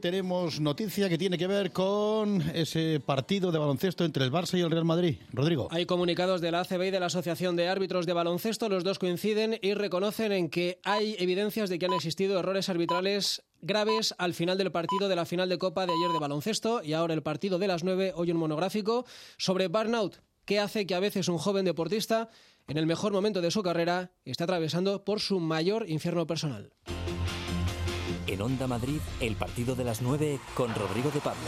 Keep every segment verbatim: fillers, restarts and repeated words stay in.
Tenemos noticia que tiene que ver con ese partido de baloncesto entre el Barça y el Real Madrid. Rodrigo. Hay comunicados de la A C B y de la Asociación de Árbitros de Baloncesto. Los dos coinciden y reconocen en que hay evidencias de que han existido errores arbitrales graves al final del partido de la final de Copa de ayer de baloncesto. Y ahora el partido de las nueve, hoy un monográfico sobre burnout. ¿Qué hace que a veces un joven deportista, en el mejor momento de su carrera, esté atravesando por su mayor infierno personal? En Onda Madrid, el partido de las nueve con Rodrigo de Pablo.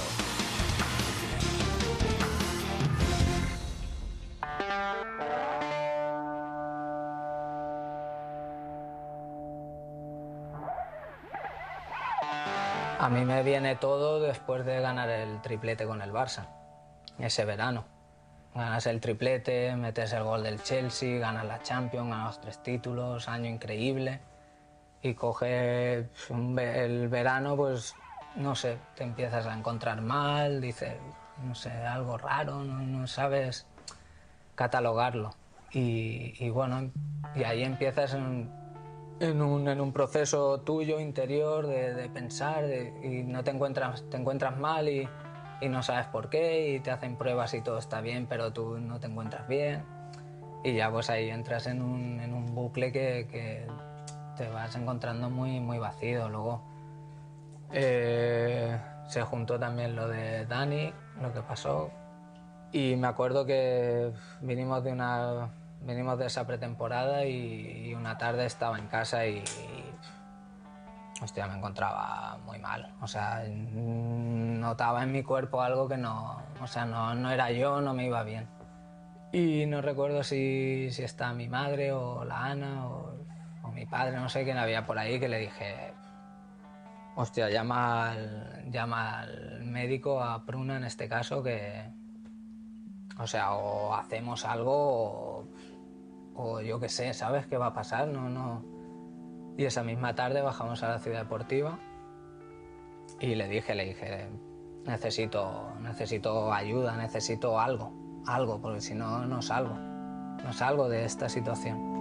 A mí me viene todo después de ganar el triplete con el Barça, ese verano. Ganas el triplete, metes el gol del Chelsea, ganas la Champions, ganas tres títulos, año increíble. Y coge el verano, pues, no sé, te empiezas a encontrar mal, dices, no sé, algo raro, no, no sabes catalogarlo. Y, y bueno, y ahí empiezas en, en, un, en un proceso tuyo interior de, de pensar de, y no te encuentras, te encuentras mal y, y no sabes por qué y te hacen pruebas y todo está bien, pero tú no te encuentras bien. Y ya pues ahí entras en un, en un bucle que... que te vas encontrando muy, muy vacío. Luego eh, se juntó también lo de Dani, lo que pasó, y me acuerdo que vinimos de, una, vinimos de esa pretemporada y, y una tarde estaba en casa y, y hostia, me encontraba muy mal. O sea, notaba en mi cuerpo algo que no, o sea, no, no era yo, no me iba bien. Y no recuerdo si, si está mi madre o la Ana o... o mi padre, no sé quién había por ahí, que le dije, hostia, llama al, llama al médico, a Pruna en este caso, que, o sea, o hacemos algo o, o yo qué sé, ¿sabes qué va a pasar? No, no. Y esa misma tarde bajamos a la ciudad deportiva y le dije, le dije, necesito, necesito ayuda, necesito algo, algo, porque si no, no salgo, no salgo de esta situación.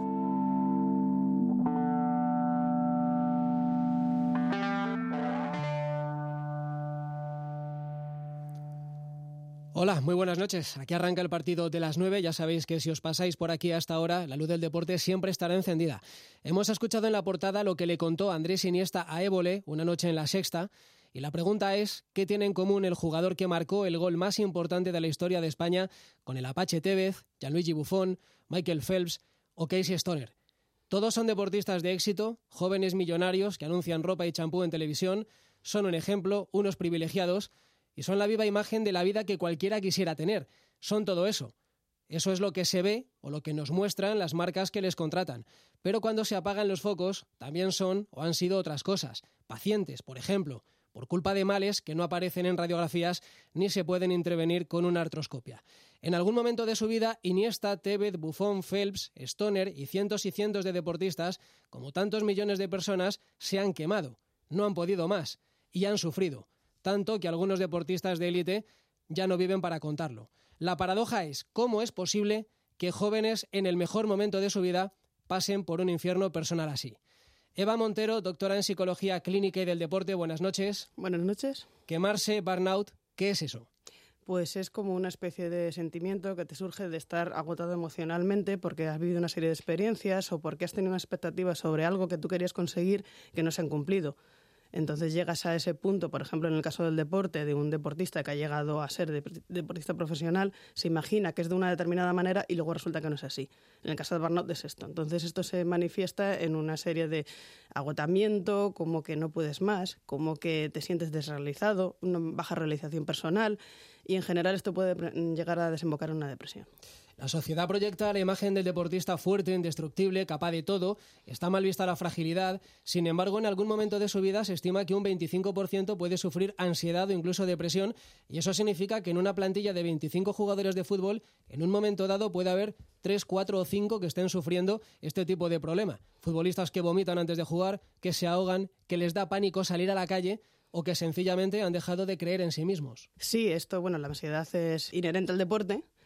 Hola, muy buenas noches. Aquí arranca el partido de las nueve. Ya sabéis que si os pasáis por aquí hasta ahora, la luz del deporte siempre estará encendida. Hemos escuchado en la portada lo que le contó Andrés Iniesta a Évole una noche en La Sexta. Y la pregunta es, ¿qué tiene en común el jugador que marcó el gol más importante de la historia de España con el Apache Tevez, Gianluigi Buffon, Michael Phelps o Casey Stoner? Todos son deportistas de éxito, jóvenes millonarios que anuncian ropa y champú en televisión, son un ejemplo, unos privilegiados, y son la viva imagen de la vida que cualquiera quisiera tener. Son todo eso. Eso es lo que se ve o lo que nos muestran las marcas que les contratan. Pero cuando se apagan los focos, también son o han sido otras cosas. Pacientes, por ejemplo, por culpa de males que no aparecen en radiografías ni se pueden intervenir con una artroscopia. En algún momento de su vida, Iniesta, Tevez, Buffon, Phelps, Stoner y cientos y cientos de deportistas, como tantos millones de personas, se han quemado. No han podido más y han sufrido. Tanto que algunos deportistas de élite ya no viven para contarlo. La paradoja es cómo es posible que jóvenes en el mejor momento de su vida pasen por un infierno personal así. Eva Montero, doctora en Psicología Clínica y del Deporte, buenas noches. Buenas noches. Quemarse, burnout, ¿qué es eso? Pues es como una especie de sentimiento que te surge de estar agotado emocionalmente porque has vivido una serie de experiencias o porque has tenido una expectativa sobre algo que tú querías conseguir que no se han cumplido. Entonces llegas a ese punto, por ejemplo, en el caso del deporte, de un deportista que ha llegado a ser deportista profesional, se imagina que es de una determinada manera y luego resulta que no es así. En el caso del burnout es esto. Entonces esto se manifiesta en una serie de agotamiento, como que no puedes más, como que te sientes desrealizado, una baja realización personal y en general esto puede llegar a desembocar en una depresión. La sociedad proyecta la imagen del deportista fuerte, indestructible, capaz de todo. Está mal vista la fragilidad. Sin embargo, en algún momento de su vida se estima que un veinticinco por ciento puede sufrir ansiedad o incluso depresión. Y eso significa que en una plantilla de veinticinco jugadores de fútbol, en un momento dado puede haber tres, cuatro o cinco que estén sufriendo este tipo de problema. Futbolistas que vomitan antes de jugar, que se ahogan, que les da pánico salir a la calle o que sencillamente han dejado de creer en sí mismos. Sí, esto, bueno, la ansiedad es inherente al deporte,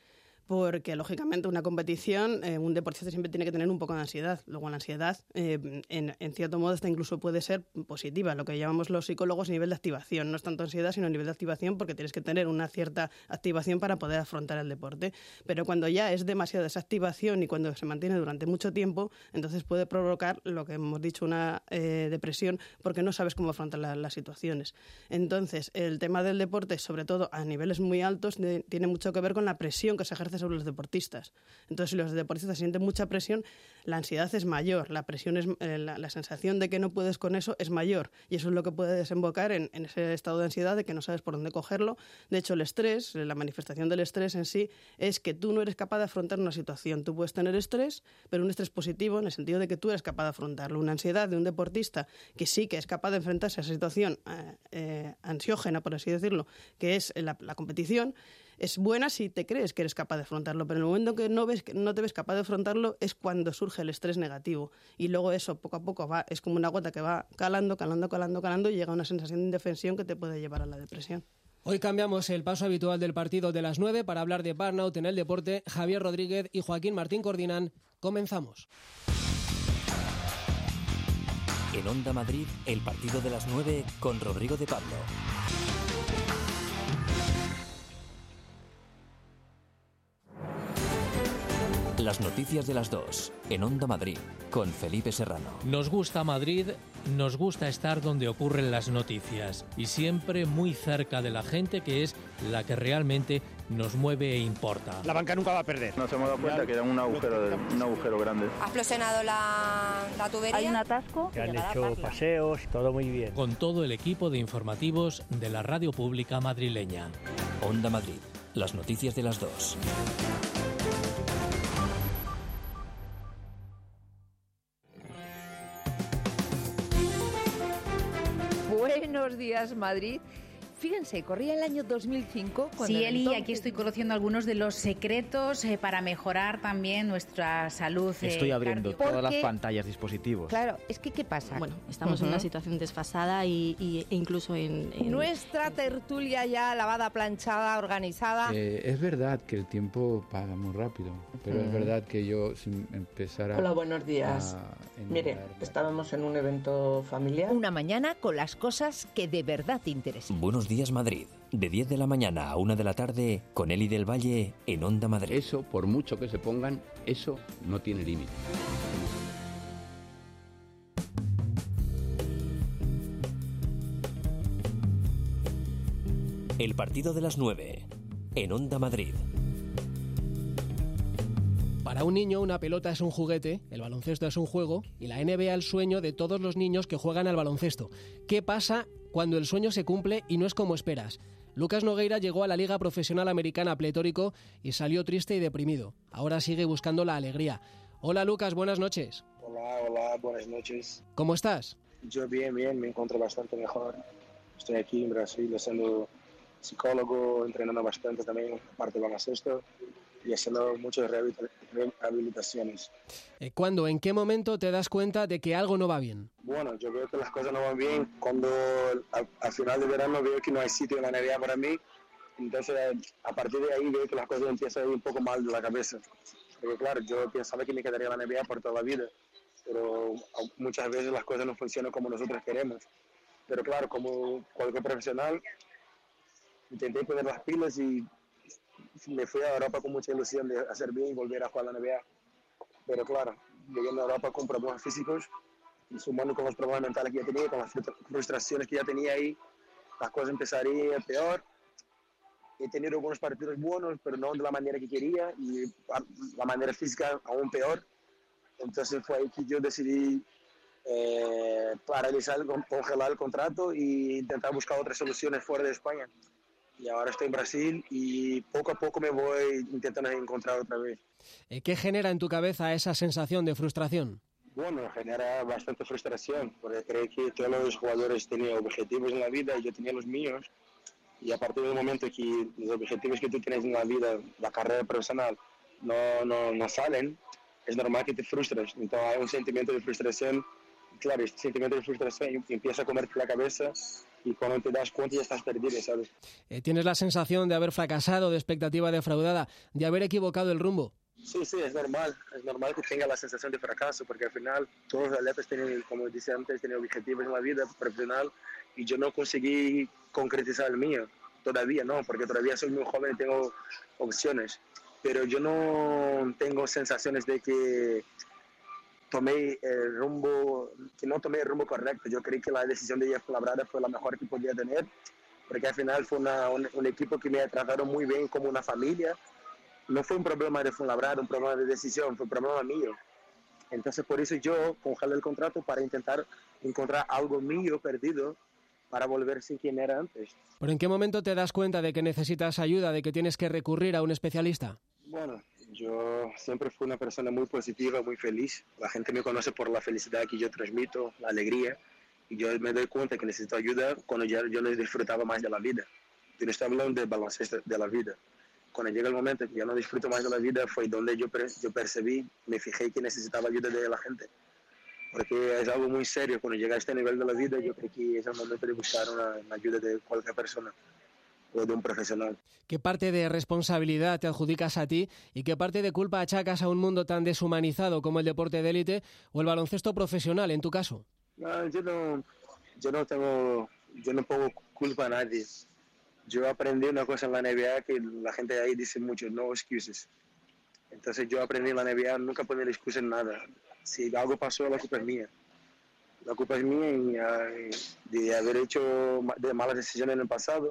Porque, lógicamente, una competición, eh, un deportista siempre tiene que tener un poco de ansiedad. Luego, la ansiedad, eh, en, en cierto modo, hasta incluso puede ser positiva, lo que llamamos los psicólogos nivel de activación. No es tanto ansiedad, sino nivel de activación, porque tienes que tener una cierta activación para poder afrontar el deporte. Pero cuando ya es demasiada esa activación y cuando se mantiene durante mucho tiempo, entonces puede provocar lo que hemos dicho, una eh, depresión, porque no sabes cómo afrontar la, las situaciones. Entonces, el tema del deporte, sobre todo a niveles muy altos, de, tiene mucho que ver con la presión que se ejerce sobre los deportistas. Entonces, si los deportistas sienten mucha presión, la ansiedad es mayor, la presión es eh, la, la sensación de que no puedes con eso es mayor, y eso es lo que puede desembocar en, en ese estado de ansiedad de que no sabes por dónde cogerlo. De hecho, el estrés, la manifestación del estrés en sí, es que tú no eres capaz de afrontar una situación. Tú puedes tener estrés, pero un estrés positivo en el sentido de que tú eres capaz de afrontarlo. Una ansiedad de un deportista que sí que es capaz de enfrentarse a esa situación eh, eh, ansiógena, por así decirlo, que es la, la competición, es buena si te crees que eres capaz de afrontarlo, pero en el momento que no ves que no te ves capaz de afrontarlo es cuando surge el estrés negativo, y luego eso poco a poco va, es como una gota que va calando, calando, calando, calando, y llega a una sensación de indefensión que te puede llevar a la depresión. Hoy cambiamos el paso habitual del partido de las nueve para hablar de burnout en el deporte. Javier Rodríguez y Joaquín Martín coordinan. Comenzamos. En Onda Madrid, el partido de las nueve con Rodrigo de Pablo. Las noticias de las dos, en Onda Madrid, con Felipe Serrano. Nos gusta Madrid, nos gusta estar donde ocurren las noticias y siempre muy cerca de la gente, que es la que realmente nos mueve e importa. La banca nunca va a perder. Nos hemos dado cuenta que era un agujero, un agujero grande. Ha explosionado la, la tubería. Hay un atasco. Que han hecho paseos, todo muy bien. Con todo el equipo de informativos de la radio pública madrileña. Onda Madrid, las noticias de las dos. Buenos días, Madrid. Fíjense, corría el año dos mil cinco. Sí, Eli, entonces... aquí estoy conociendo algunos de los secretos eh, para mejorar también nuestra salud. Eh, estoy abriendo cardio. todas Porque... las pantallas, dispositivos. Claro, es que ¿qué pasa? Bueno, estamos uh-huh. en una situación desfasada y, y, e incluso en, en... Nuestra tertulia ya lavada, planchada, organizada. Eh, es verdad que el tiempo pasa muy rápido, pero uh-huh. es verdad que yo sin empezar a... Hola, buenos días. Mire, estábamos en un evento familiar. Una mañana con las cosas que de verdad te interesan. Buenos días, Madrid. De diez de la mañana a una de la tarde, con Eli del Valle en Onda Madrid. Eso, por mucho que se pongan, eso no tiene límite. El partido de las nueve, en Onda Madrid. Para un niño, una pelota es un juguete, el baloncesto es un juego y la N B A el sueño de todos los niños que juegan al baloncesto. ¿Qué pasa cuando el sueño se cumple y no es como esperas? Lucas Nogueira llegó a la Liga Profesional Americana pletórico y salió triste y deprimido. Ahora sigue buscando la alegría. Hola Lucas, buenas noches. Hola, hola, buenas noches. ¿Cómo estás? Yo bien, bien, me encuentro bastante mejor. Estoy aquí en Brasil siendo psicólogo, entrenando bastante también, aparte de baloncesto, y haciendo muchas rehabilitaciones. ¿Cuándo, en qué momento te das cuenta de que algo no va bien? Bueno, yo veo que las cosas no van bien cuando al, al final de verano veo que no hay sitio en la N B A para mí. Entonces, a partir de ahí veo que las cosas empiezan a ir un poco mal de la cabeza. Porque claro, yo pensaba que me quedaría en la N B A por toda la vida, pero muchas veces las cosas no funcionan como nosotros queremos. Pero claro, como cualquier profesional, intenté poner las pilas y me fui a Europa con mucha ilusión de hacer bien y volver a jugar a la N B A. Pero claro, llegando a Europa con problemas físicos y sumando con los problemas mentales que ya tenía, con las frustraciones que ya tenía ahí, las cosas empezarían peor. He tenido algunos partidos buenos, pero no de la manera que quería, y la manera física aún peor. Entonces fue ahí que yo decidí eh, paralizar, congelar el contrato e intentar buscar otras soluciones fuera de España. Y ahora estoy en Brasil y poco a poco me voy intentando encontrar otra vez. ¿Qué genera en tu cabeza esa sensación de frustración? Bueno, genera bastante frustración, porque creo que todos los jugadores tenían objetivos en la vida y yo tenía los míos. Y a partir del momento que los objetivos que tú tienes en la vida, la carrera profesional, no, no, no salen, es normal que te frustres. Entonces hay un sentimiento de frustración claro, este sentimiento de frustración empieza a comerte la cabeza y cuando te das cuenta ya estás perdido, ¿sabes? Eh, ¿Tienes la sensación de haber fracasado, de expectativa defraudada, de haber equivocado el rumbo? Sí, sí, es normal. Es normal que tenga la sensación de fracaso, porque al final todos los atletas tienen, como decía antes, tienen objetivos en la vida profesional y yo no conseguí concretizar el mío. Todavía no, porque todavía soy muy joven y tengo opciones. Pero yo no tengo sensaciones de que tomé el rumbo, que no tomé el rumbo correcto. Yo creí que la decisión de ir a Fuenlabrada fue la mejor que podía tener, porque al final fue una, un, un equipo que me trataron muy bien como una familia. No fue un problema de Fuenlabrada, un problema de decisión, fue un problema mío. Entonces por eso yo congelé el contrato para intentar encontrar algo mío perdido para volver sin quien era antes. ¿Pero en qué momento te das cuenta de que necesitas ayuda, de que tienes que recurrir a un especialista? Bueno, yo siempre fui una persona muy positiva, muy feliz. La gente me conoce por la felicidad que yo transmito, la alegría. Y yo me doy cuenta que necesito ayuda cuando ya yo no disfrutaba más de la vida. Yo no estoy hablando de baloncesto, de la vida. Cuando llega el momento que ya no disfruto más de la vida, fue donde yo, yo percibí, me fijé que necesitaba ayuda de la gente. Porque es algo muy serio. Cuando llega a este nivel de la vida, yo creo que es el momento de buscar una, una ayuda de cualquier persona o de un profesional. ¿Qué parte de responsabilidad te adjudicas a ti y qué parte de culpa achacas a un mundo tan deshumanizado como el deporte de élite o el baloncesto profesional, en tu caso? No, yo no, yo no tengo, yo no pongo culpa a nadie. Yo aprendí una cosa en la N B A que la gente de ahí dice mucho, no excuses. Entonces yo aprendí en la N B A nunca poner excusas en nada. Si algo pasó, la culpa es mía. La culpa es mía y, de haber hecho de malas decisiones en el pasado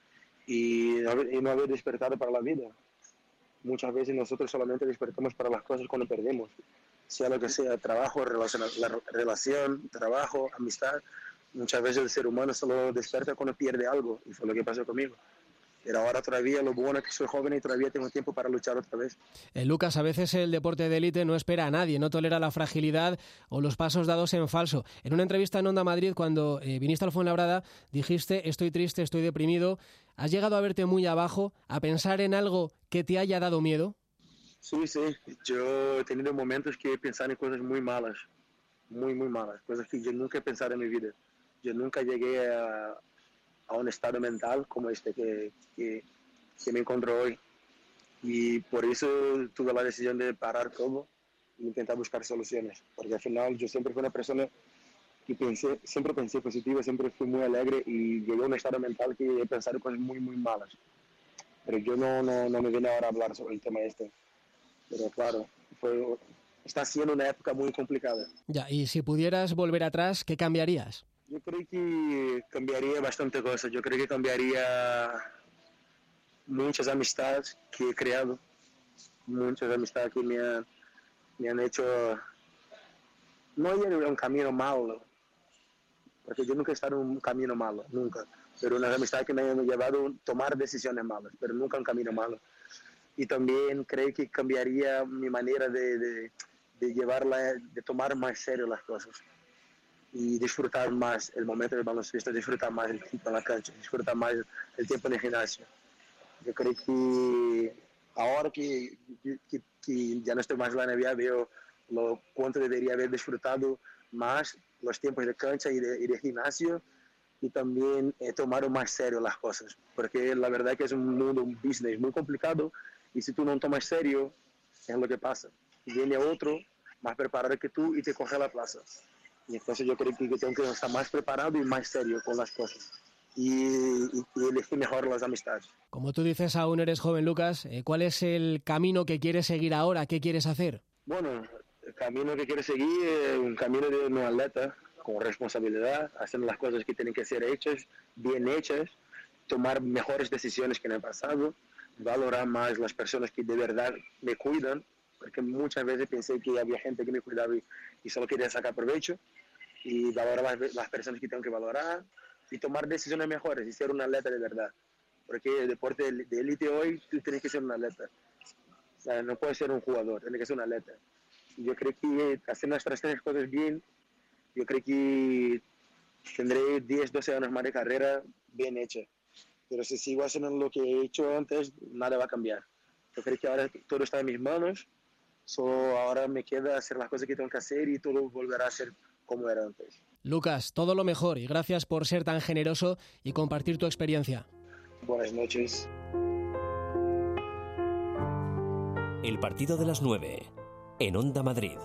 y no, haber, y no haber despertado para la vida. Muchas veces nosotros solamente despertamos para las cosas cuando perdemos. Sea lo que sea, trabajo, relación, la relación, trabajo, amistad. Muchas veces el ser humano solo despierta cuando pierde algo y fue lo que pasó conmigo. Pero ahora todavía lo bueno es que soy joven y todavía tengo tiempo para luchar otra vez. Eh, Lucas, a veces el deporte de élite no espera a nadie, no tolera la fragilidad o los pasos dados en falso. En una entrevista en Onda Madrid, cuando eh, viniste al Fuenlabrada, dijiste, estoy triste, estoy deprimido. ¿Has llegado a verte muy abajo, a pensar en algo que te haya dado miedo? Sí, sí. Yo he tenido momentos que he pensado en cosas muy malas, muy, muy malas. Cosas que yo nunca he pensado en mi vida. Yo nunca llegué a... a un estado mental como este que, que, que me encuentro hoy. Y por eso tuve la decisión de parar todo e intentar buscar soluciones. Porque al final yo siempre fui una persona que pensé, siempre pensé positivo, siempre fui muy alegre y llegué a un estado mental que he pensado cosas muy, muy malas. Pero yo no, no, no me vine ahora a hablar sobre el tema este. Pero claro, fue, está siendo una época muy complicada. Ya, y si pudieras volver atrás, ¿qué cambiarías? Yo creo que cambiaría bastante cosas. Yo creo que cambiaría muchas amistades que he creado, muchas amistades que me han, me han hecho no ir a un camino malo, porque yo nunca he estado en un camino malo, nunca. Pero unas amistades que me han llevado a tomar decisiones malas, pero nunca un camino malo. Y también creo que cambiaría mi manera de, de, de llevarla, de tomar más serio las cosas. Y disfrutar más el momento del baloncesto, disfrutar más el tiempo en la cancha, disfrutar más el tiempo en el gimnasio. Yo creo que ahora que, que, que ya no estoy más en la N B A, veo lo cuánto debería haber disfrutado más los tiempos de cancha y de, y de gimnasio y también eh, tomar más serio las cosas, porque la verdad es que es un mundo, un business muy complicado y si tú no tomas serio, es lo que pasa. Viene otro más preparado que tú y te coge la plaza. Y entonces yo creo que tengo que estar más preparado y más serio con las cosas. Y, y, y elegir mejor las amistades. Como tú dices, aún eres joven, Lucas. ¿Cuál es el camino que quieres seguir ahora? ¿Qué quieres hacer? Bueno, el camino que quiero seguir es un camino de un atleta con responsabilidad, haciendo las cosas que tienen que ser hechas, bien hechas, tomar mejores decisiones que en el pasado, valorar más las personas que de verdad me cuidan, porque muchas veces pensé que había gente que me cuidaba y, y solo quería sacar provecho, y valorar las, las personas que tengo que valorar y tomar decisiones mejores y ser un atleta de verdad, porque el deporte de élite hoy tú tienes que ser un atleta, o sea, no puedes ser un jugador, tienes que ser un atleta. Y yo creo que hacer nuestras tres cosas bien, yo creo que tendré diez, doce años más de carrera bien hecha, pero si sigo haciendo lo que he hecho antes, nada va a cambiar. Yo creo que ahora todo está en mis manos, solo ahora me queda hacer las cosas que tengo que hacer y todo volverá a ser como era antes. Lucas, todo lo mejor y gracias por ser tan generoso y compartir tu experiencia. Buenas noches. El partido de las nueve, en Onda Madrid.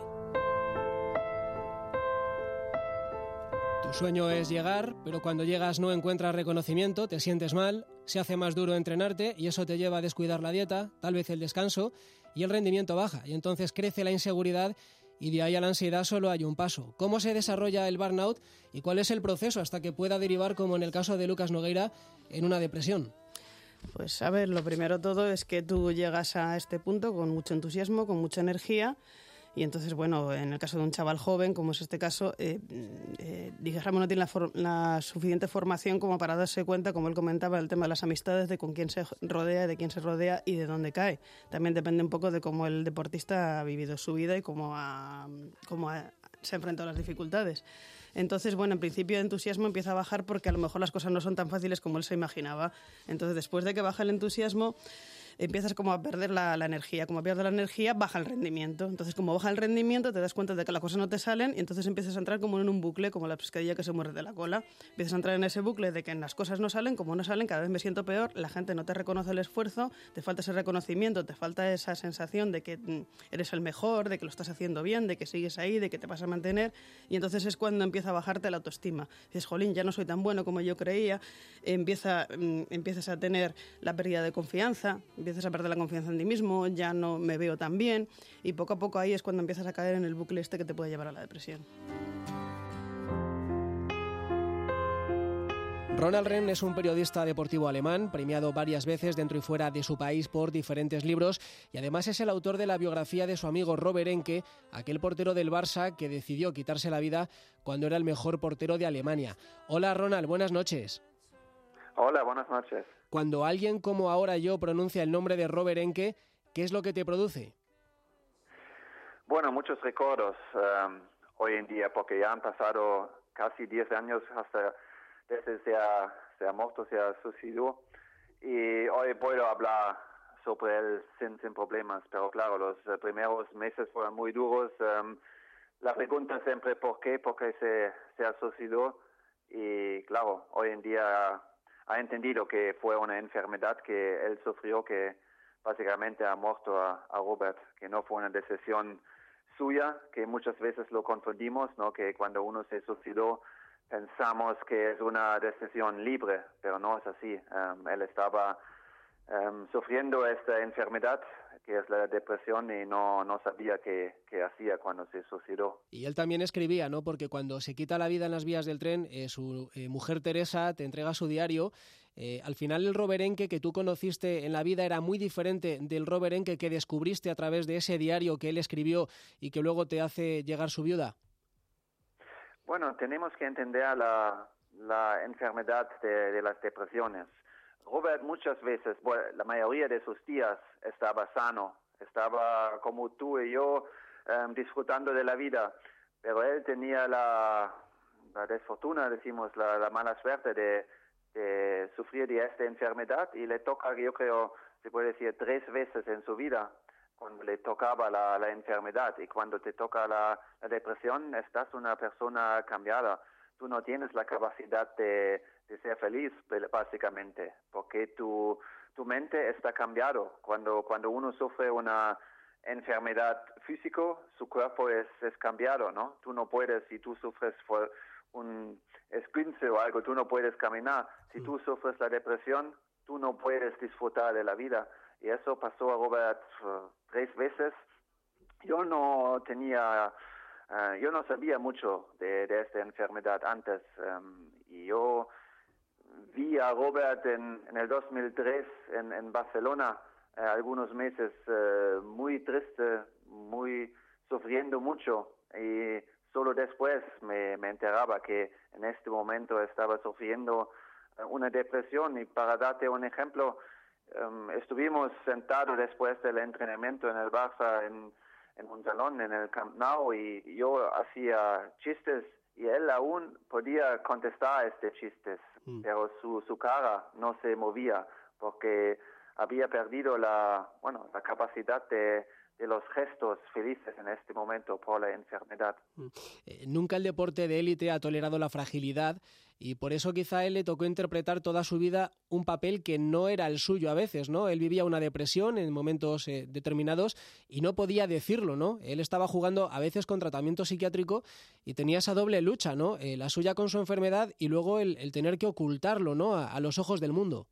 Tu sueño es llegar, pero cuando llegas no encuentras reconocimiento, te sientes mal, se hace más duro entrenarte y eso te lleva a descuidar la dieta, tal vez el descanso, y el rendimiento baja. Y entonces crece la inseguridad y de ahí a la ansiedad solo hay un paso. ¿Cómo se desarrolla el burnout y cuál es el proceso hasta que pueda derivar, como en el caso de Lucas Nogueira, en una depresión? Pues a ver, lo primero todo es que tú llegas a este punto con mucho entusiasmo, con mucha energía. Y entonces, bueno, en el caso de un chaval joven, como es este caso, eh, eh, digamos, no tiene la, for- la suficiente formación como para darse cuenta, como él comentaba, el tema de las amistades, de con quién se rodea, de quién se rodea y de dónde cae. También depende un poco de cómo el deportista ha vivido su vida y cómo, ha, cómo ha, se ha enfrentado a las dificultades. Entonces, bueno, en principio el entusiasmo empieza a bajar porque a lo mejor las cosas no son tan fáciles como él se imaginaba. Entonces, después de que baja el entusiasmo, empiezas como a perder la, la energía. Como pierde la energía, baja el rendimiento. Entonces, como baja el rendimiento, te das cuenta de que las cosas no te salen y entonces empiezas a entrar como en un bucle, como la pescadilla que se muerde de la cola. Empiezas a entrar en ese bucle de que las cosas no salen, como no salen, cada vez me siento peor, la gente no te reconoce el esfuerzo, te falta ese reconocimiento, te falta esa sensación de que mm, eres el mejor, de que lo estás haciendo bien, de que sigues ahí, de que te vas a mantener, y entonces es cuando empieza a bajarte la autoestima. Dices, jolín, ya no soy tan bueno como yo creía, empieza, mm, empiezas a tener la pérdida de confianza, empiezas a perder la confianza en ti mismo, ya no me veo tan bien, y poco a poco ahí es cuando empiezas a caer en el bucle este que te puede llevar a la depresión. Ronald Rehn es un periodista deportivo alemán, premiado varias veces dentro y fuera de su país por diferentes libros, y además es el autor de la biografía de su amigo Robert Enke, aquel portero del Barça que decidió quitarse la vida cuando era el mejor portero de Alemania. Hola Ronald, buenas noches. Hola, buenas noches. Cuando alguien como ahora yo pronuncia el nombre de Robert Enke, ¿qué es lo que te produce? Bueno, muchos recuerdos um, hoy en día, porque ya han pasado casi diez años hasta desde se ha, se ha muerto, se ha suicidado, y hoy puedo hablar sobre él sin, sin problemas, pero claro, los uh, primeros meses fueron muy duros. Um, la pregunta siempre ¿por qué? ¿Por qué se, se ha suicidado? Y claro, hoy en día ha entendido que fue una enfermedad que él sufrió, que básicamente ha muerto a, a Robert, que no fue una decisión suya, que muchas veces lo confundimos, ¿no? Que cuando uno se suicidó pensamos que es una decisión libre, pero no es así. Um, él estaba um, sufriendo esta enfermedad, que es la depresión, y no, no sabía qué, qué hacía cuando se suicidó. Y él también escribía, ¿no? Porque cuando se quita la vida en las vías del tren, eh, su eh, mujer Teresa te entrega su diario. Eh, al final el Robert Enke que tú conociste en la vida era muy diferente del Robert Enke que descubriste a través de ese diario que él escribió y que luego te hace llegar su viuda. Bueno, tenemos que entender la, la enfermedad de, de las depresiones. Robert muchas veces, bueno, la mayoría de sus días estaba sano, estaba como tú y yo, um, disfrutando de la vida, pero él tenía la, la desfortuna, decimos, la, la mala suerte de, de sufrir de esta enfermedad, y le toca, yo creo, se puede decir, tres veces en su vida, cuando le tocaba la, la enfermedad, y cuando te toca la, la depresión, estás una persona cambiada. Tú no tienes la capacidad de, de ser feliz, básicamente, porque tu, tu mente está cambiado. Cuando, cuando uno sufre una enfermedad física, su cuerpo es, es cambiado, ¿no? Tú no puedes, si tú sufres por un esguince o algo, tú no puedes caminar. Si tú sufres la depresión, tú no puedes disfrutar de la vida. Y eso pasó a Robert uh, tres veces. Yo no tenía... Uh, yo no sabía mucho de, de esta enfermedad antes, um, y yo vi a Robert en, en el dos mil tres en, en Barcelona, uh, algunos meses uh, muy triste, muy sufriendo mucho, y solo después me, me enteraba que en este momento estaba sufriendo uh, una depresión. Y para darte un ejemplo, um, estuvimos sentados después del entrenamiento en el Barça en en un salón en el Camp Nou, y yo hacía chistes y él aún podía contestar a estos chistes, mm. pero su, su cara no se movía porque había perdido la, bueno, la capacidad de, de los gestos felices en este momento por la enfermedad. Eh, nunca el deporte de élite ha tolerado la fragilidad y por eso quizá a él le tocó interpretar toda su vida un papel que no era el suyo a veces, ¿no? Él vivía una depresión en momentos eh, determinados y no podía decirlo, ¿no? Él estaba jugando a veces con tratamiento psiquiátrico y tenía esa doble lucha, ¿no? Eh, la suya con su enfermedad y luego el, el tener que ocultarlo, ¿no? A, a los ojos del mundo.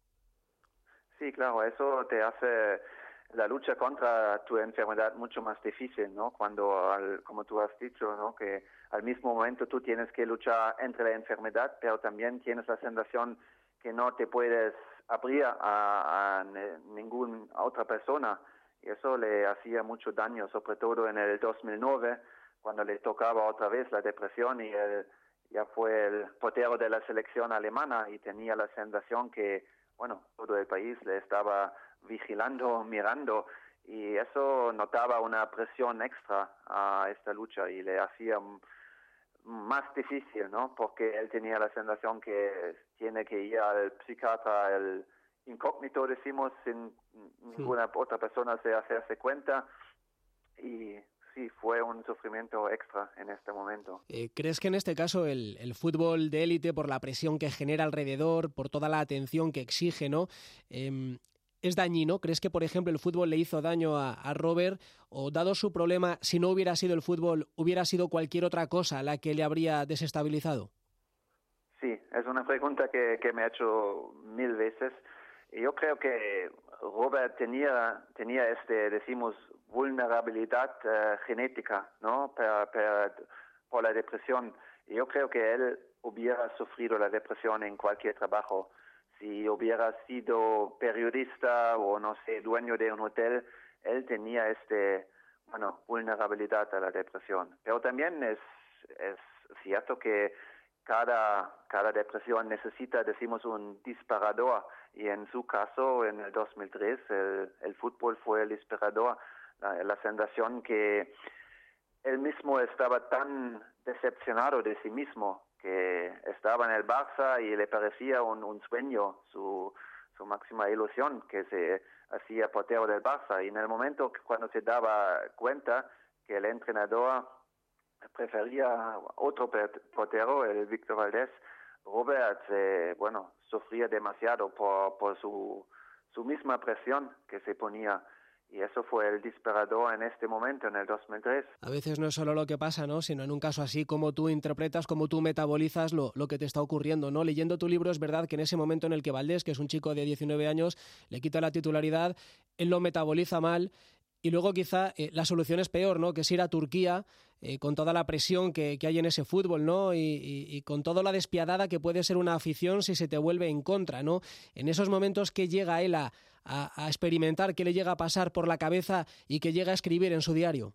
Sí, claro, eso te hace la lucha contra tu enfermedad mucho más difícil, ¿no? Cuando, al, como tú has dicho, ¿no? Que al mismo momento tú tienes que luchar entre la enfermedad, pero también tienes la sensación que no te puedes abrir a, a ninguna otra persona. Y eso le hacía mucho daño, sobre todo en el dos mil nueve, cuando le tocaba otra vez la depresión y él ya fue el portero de la selección alemana y tenía la sensación que, bueno, todo el país le estaba vigilando, mirando, y eso notaba una presión extra a esta lucha y le hacía más difícil, ¿no? Porque él tenía la sensación que tiene que ir al psiquiatra, el incógnito, decimos, sin ninguna sí. otra persona se hacerse cuenta, y sí, fue un sufrimiento extra en este momento. Eh, ¿Crees que en este caso el, el fútbol de élite, por la presión que genera alrededor, por toda la atención que exige, ¿no? Eh, ¿Es dañino? ¿Crees que, por ejemplo, el fútbol le hizo daño a, a Robert? ¿O, dado su problema, si no hubiera sido el fútbol, hubiera sido cualquier otra cosa la que le habría desestabilizado? Sí, es una pregunta que, que me he hecho mil veces. Yo creo que Robert tenía, tenía este, decimos, vulnerabilidad uh, genética, ¿no? Per, per, por la depresión. Yo creo que él hubiera sufrido la depresión en cualquier trabajo. Si hubiera sido periodista o, no sé, dueño de un hotel, él tenía este, bueno, vulnerabilidad a la depresión. Pero también es, es cierto que cada, cada depresión necesita, decimos, un disparador. Y en su caso, en el dos mil tres, el, el fútbol fue el disparador. La, la sensación que él mismo estaba tan decepcionado de sí mismo, que estaba en el Barça y le parecía un, un sueño, su, su máxima ilusión, que se hacía portero del Barça. Y en el momento que cuando se daba cuenta que el entrenador prefería otro portero, el Víctor Valdés, Robert, eh, bueno, sufría demasiado por, por su, su misma presión que se ponía. Y eso fue el disparador en este momento, en el dos mil tres. A veces no es solo lo que pasa, ¿no? Sino en un caso así, cómo tú interpretas, cómo tú metabolizas lo, lo que te está ocurriendo, ¿no? Leyendo tu libro es verdad que en ese momento en el que Valdés, que es un chico de diecinueve años, le quita la titularidad, él lo metaboliza mal. Y luego quizá eh, la solución es peor, ¿no? Que es ir a Turquía eh, con toda la presión que, que hay en ese fútbol, ¿no? Y, y, y con toda la despiadada que puede ser una afición si se te vuelve en contra, ¿no? En esos momentos que llega él a, a, a experimentar, que le llega a pasar por la cabeza y que llega a escribir en su diario.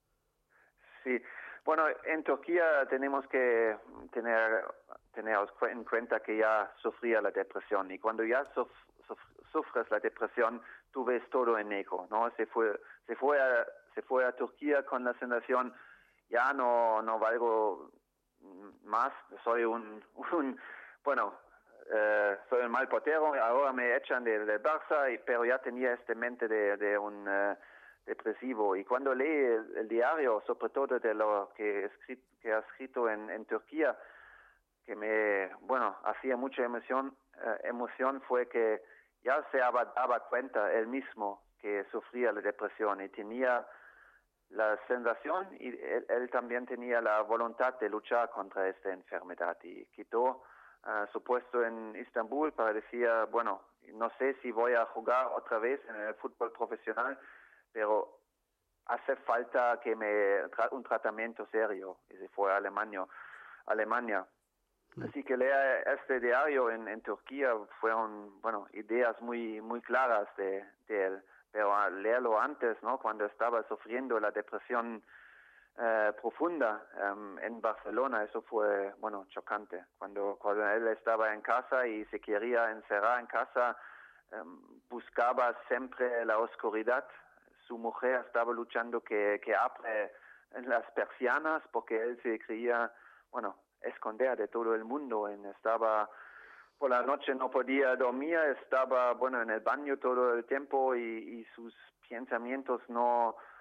Sí, bueno, en Turquía tenemos que tener, tener en cuenta que ya sufría la depresión, y cuando ya suf, suf, sufres la depresión, tú ves todo en negro, ¿no? Se fue, se fue a, se fue a Turquía con la sensación, ya no, no valgo más, soy un, un bueno, eh, soy un mal portero, ahora me echan del de Barça, y, pero ya tenía esta mente de, de un uh, depresivo. Y cuando leí el, el diario, sobre todo de lo que, escrit, que ha escrito en, en Turquía, que me, bueno, hacía mucha emoción, uh, emoción fue que ya se daba cuenta él mismo que sufría la depresión y tenía la sensación, y él, él también tenía la voluntad de luchar contra esta enfermedad, y quitó uh, su puesto en Estambul para decir, bueno, no sé si voy a jugar otra vez en el fútbol profesional, pero hace falta que me tra un tratamiento serio, y se fue a Alemania. Alemania. Así que leer este diario en, en Turquía fueron, bueno, ideas muy muy claras de, de él, pero al leerlo antes, ¿no? Cuando estaba sufriendo la depresión eh, profunda um, en Barcelona, eso fue, bueno, chocante. Cuando, cuando él estaba en casa y se quería encerrar en casa, um, buscaba siempre la oscuridad. Su mujer estaba luchando que, que abre las persianas porque él se creía, bueno, esconder de todo el mundo. En, estaba por la noche, no podía dormir, estaba bueno en el baño todo el tiempo, y, y sus pensamientos no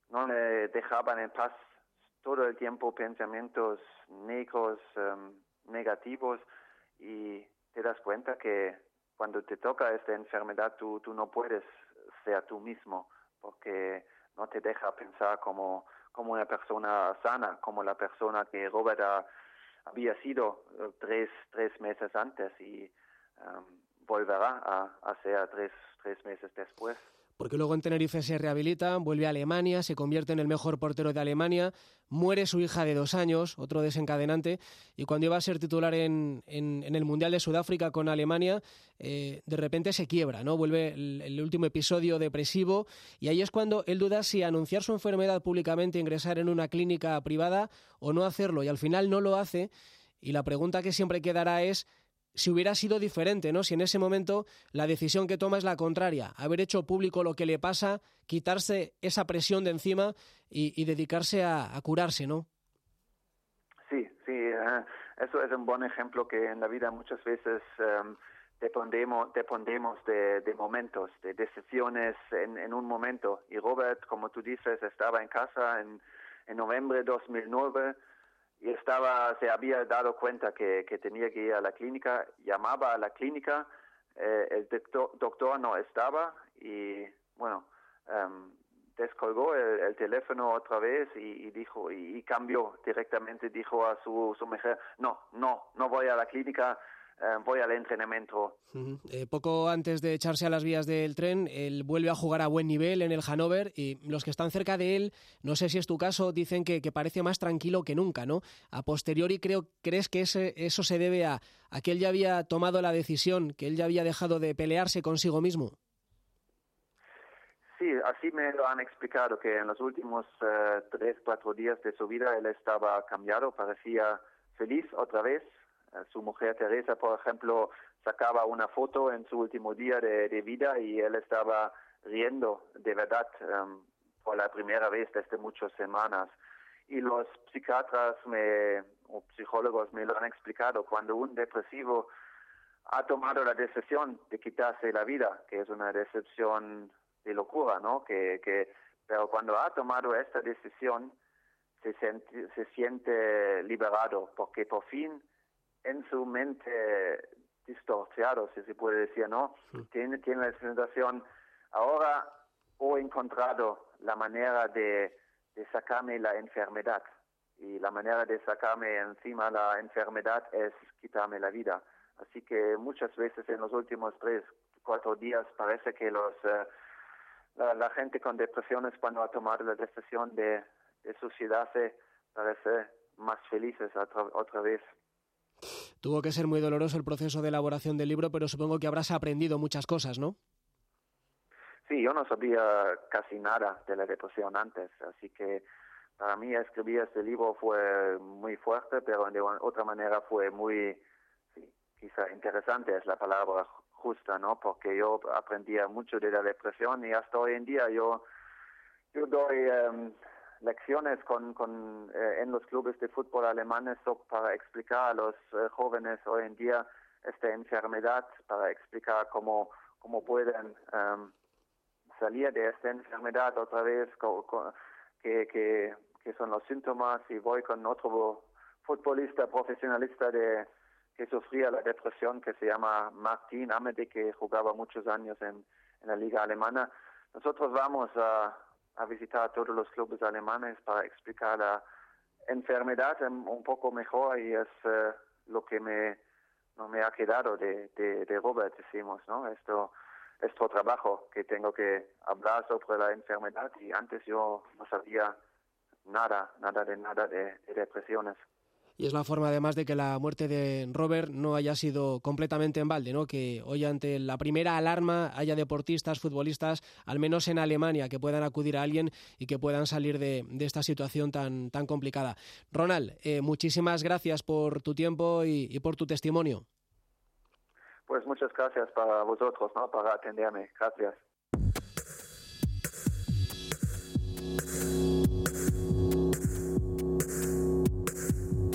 no le dejaban en paz todo el tiempo pensamientos negros, um, negativos, y te das cuenta que cuando te toca esta enfermedad tú, tú no puedes ser tú mismo, porque no te deja pensar como, como una persona sana, como la persona que Robert ha, había sido uh, tres, tres meses antes y um, volverá a, a ser tres, tres meses después. Porque luego en Tenerife se rehabilita, vuelve a Alemania, se convierte en el mejor portero de Alemania, muere su hija de dos años, otro desencadenante, y cuando iba a ser titular en, en, en el Mundial de Sudáfrica con Alemania, eh, de repente se quiebra, ¿no? Vuelve el, el último episodio depresivo, y ahí es cuando él duda si anunciar su enfermedad públicamente, ingresar en una clínica privada o no hacerlo, y al final no lo hace, y la pregunta que siempre quedará es si hubiera sido diferente, ¿no? Si en ese momento la decisión que toma es la contraria, haber hecho público lo que le pasa, quitarse esa presión de encima y, y dedicarse a, a curarse, ¿no? Sí, sí, uh, eso es un buen ejemplo que en la vida muchas veces um, dependemos, dependemos de, de momentos, de decisiones en, en un momento. Y Robert, como tú dices, estaba en casa en, en noviembre de dos mil nueve, y estaba, se había dado cuenta que, que tenía que ir a la clínica, llamaba a la clínica, eh, el doctor, doctor no estaba y, bueno, um, descolgó el, el teléfono otra vez y, y dijo, y, y cambió directamente, dijo a su, su mujer, no, no, no voy a la clínica, eh, voy al entrenamiento. Uh-huh. Eh, poco antes de echarse a las vías del tren, él vuelve a jugar a buen nivel en el Hannover, y los que están cerca de él, no sé si es tu caso, dicen que, que parece más tranquilo que nunca, ¿no? A posteriori, creo, ¿crees que ese, eso se debe a, a que él ya había tomado la decisión, que él ya había dejado de pelearse consigo mismo? Sí, así me lo han explicado, que en los últimos uh, tres, cuatro días de su vida él estaba cambiado, parecía feliz otra vez. Su mujer Teresa, por ejemplo, sacaba una foto en su último día de, de vida y él estaba riendo de verdad um, por la primera vez desde muchas semanas. Y los psiquiatras me, o psicólogos me lo han explicado, cuando un depresivo ha tomado la decisión de quitarse la vida, que es una decisión de locura, ¿no? Que, que, pero cuando ha tomado esta decisión se siente, se siente liberado, porque por fin en su mente distorsionado, si se puede decir, ¿no? Sí. Tiene, tiene la sensación, ahora he encontrado la manera de, de sacarme la enfermedad. Y la manera de sacarme encima la enfermedad es quitarme la vida. Así que muchas veces en los últimos tres, cuatro días parece que los uh, la, la gente con depresiones, cuando ha tomado la decisión de, de suicidarse, parece más felices otra, otra vez. Tuvo que ser muy doloroso el proceso de elaboración del libro, pero supongo que habrás aprendido muchas cosas, ¿no? Sí, yo no sabía casi nada de la depresión antes, así que para mí escribir este libro fue muy fuerte, pero de otra manera fue muy, sí, quizá interesante es la palabra justa, ¿no? Porque yo aprendía mucho de la depresión y hasta hoy en día yo, yo doy Um, lecciones con, con, eh, en los clubes de fútbol alemanes para explicar a los eh, jóvenes hoy en día esta enfermedad, para explicar cómo, cómo pueden um, salir de esta enfermedad otra vez, co, co, que, que, que son los síntomas. Y voy con otro futbolista profesionalista de, que sufría la depresión, que se llama Martin Amede, que jugaba muchos años en, en la liga alemana. Nosotros vamos a a visitar a todos los clubes alemanes para explicar la enfermedad un poco mejor, y es uh, lo que me, no me ha quedado de, de, de Robert, decimos, ¿no? Esto es nuestro trabajo, que tengo que hablar sobre la enfermedad, y antes yo no sabía nada, nada de nada de, de depresiones. Y es la forma, además, de que la muerte de Robert no haya sido completamente en balde, ¿no? Que hoy, ante la primera alarma, haya deportistas, futbolistas, al menos en Alemania, que puedan acudir a alguien y que puedan salir de, de esta situación tan, tan complicada. Ronald, eh, muchísimas gracias por tu tiempo y, y por tu testimonio. Pues muchas gracias para vosotros, ¿no? Para atenderme. Gracias.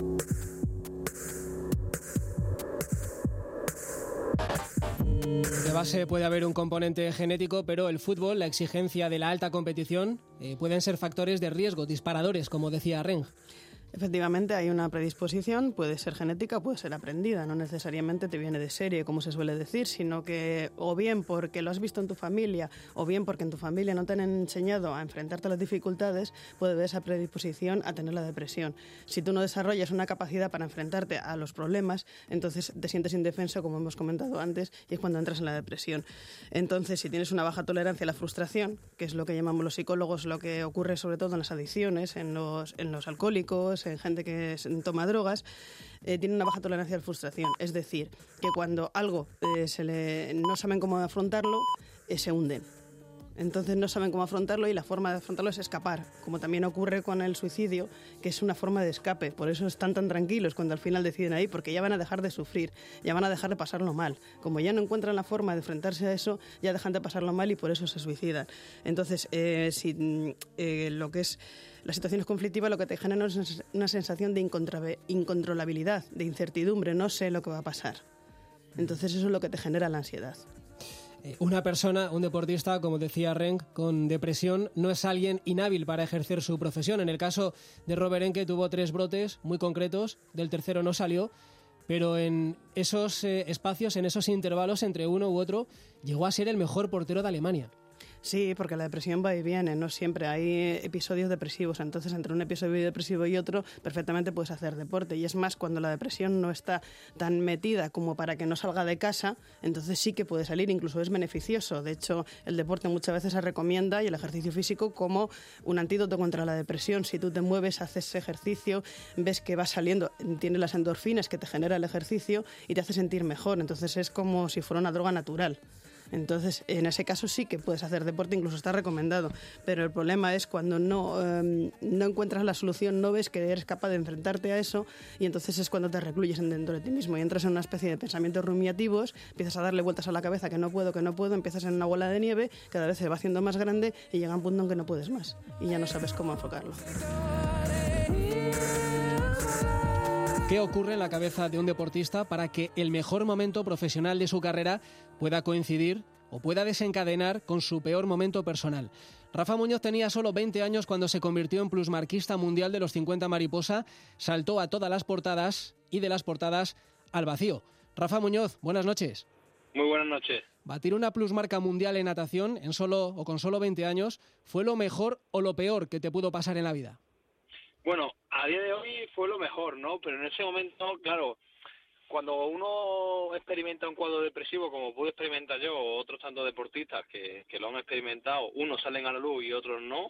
De base puede haber un componente genético, pero el fútbol, la exigencia de la alta competición, eh, pueden ser factores de riesgo, disparadores, como decía Reng. Efectivamente, hay una predisposición, puede ser genética, puede ser aprendida, no necesariamente te viene de serie, como se suele decir, sino que o bien porque lo has visto en tu familia, o bien porque en tu familia no te han enseñado a enfrentarte a las dificultades, puede haber esa predisposición a tener la depresión. Si tú no desarrollas una capacidad para enfrentarte a los problemas, entonces te sientes indefenso, como hemos comentado antes, y es cuando entras en la depresión. Entonces, si tienes una baja tolerancia a la frustración, que es lo que llamamos los psicólogos, lo que ocurre sobre todo en las adicciones, en los, en los alcohólicos, en gente que toma drogas, eh, tiene una baja tolerancia a la frustración. Es decir, que cuando algo eh, se le, no saben cómo afrontarlo, eh, se hunden. Entonces no saben cómo afrontarlo y la forma de afrontarlo es escapar, como también ocurre con el suicidio, que es una forma de escape. Por eso están tan tranquilos cuando al final deciden ahí, porque ya van a dejar de sufrir, ya van a dejar de pasarlo mal. Como ya no encuentran la forma de enfrentarse a eso, ya dejan de pasarlo mal y por eso se suicidan. Entonces, eh, si eh, lo que es la situación es conflictiva, lo que te genera es una sensación de incontrolabilidad, de incertidumbre, no sé lo que va a pasar. Entonces eso es lo que te genera la ansiedad. Una persona, un deportista, como decía Reng, con depresión, no es alguien inhábil para ejercer su profesión. En el caso de Robert Enke tuvo tres brotes muy concretos, del tercero no salió, pero en esos eh, espacios, en esos intervalos entre uno u otro, llegó a ser el mejor portero de Alemania. Sí, porque la depresión va y viene, no siempre hay episodios depresivos, entonces entre un episodio depresivo y otro perfectamente puedes hacer deporte, y es más, cuando la depresión no está tan metida como para que no salga de casa, entonces sí que puede salir, incluso es beneficioso. De hecho, el deporte muchas veces se recomienda, y el ejercicio físico, como un antídoto contra la depresión. Si tú te mueves, haces ejercicio, ves que va saliendo, tienes las endorfinas que te genera el ejercicio y te hace sentir mejor, entonces es como si fuera una droga natural. Entonces, en ese caso sí que puedes hacer deporte, incluso está recomendado, pero el problema es cuando no, eh, no encuentras la solución, no ves que eres capaz de enfrentarte a eso, y entonces es cuando te recluyes dentro de ti mismo y entras en una especie de pensamientos rumiativos, empiezas a darle vueltas a la cabeza, que no puedo, que no puedo, empiezas en una bola de nieve, cada vez se va haciendo más grande y llega un punto en que no puedes más y ya no sabes cómo enfocarlo. ¿Qué ocurre en la cabeza de un deportista para que el mejor momento profesional de su carrera pueda coincidir o pueda desencadenar con su peor momento personal? Rafa Muñoz tenía solo veinte años cuando se convirtió en plusmarquista mundial de los cincuenta mariposa, saltó a todas las portadas y de las portadas al vacío. Rafa Muñoz, buenas noches. Muy buenas noches. Batir una plusmarca mundial en natación en solo o con solo veinte años, ¿fue lo mejor o lo peor que te pudo pasar en la vida? Bueno, a día de hoy fue lo mejor, ¿no? Pero en ese momento, claro, cuando uno experimenta un cuadro depresivo, como pude experimentar yo, o otros tantos deportistas que, que lo han experimentado, unos salen a la luz y otros no,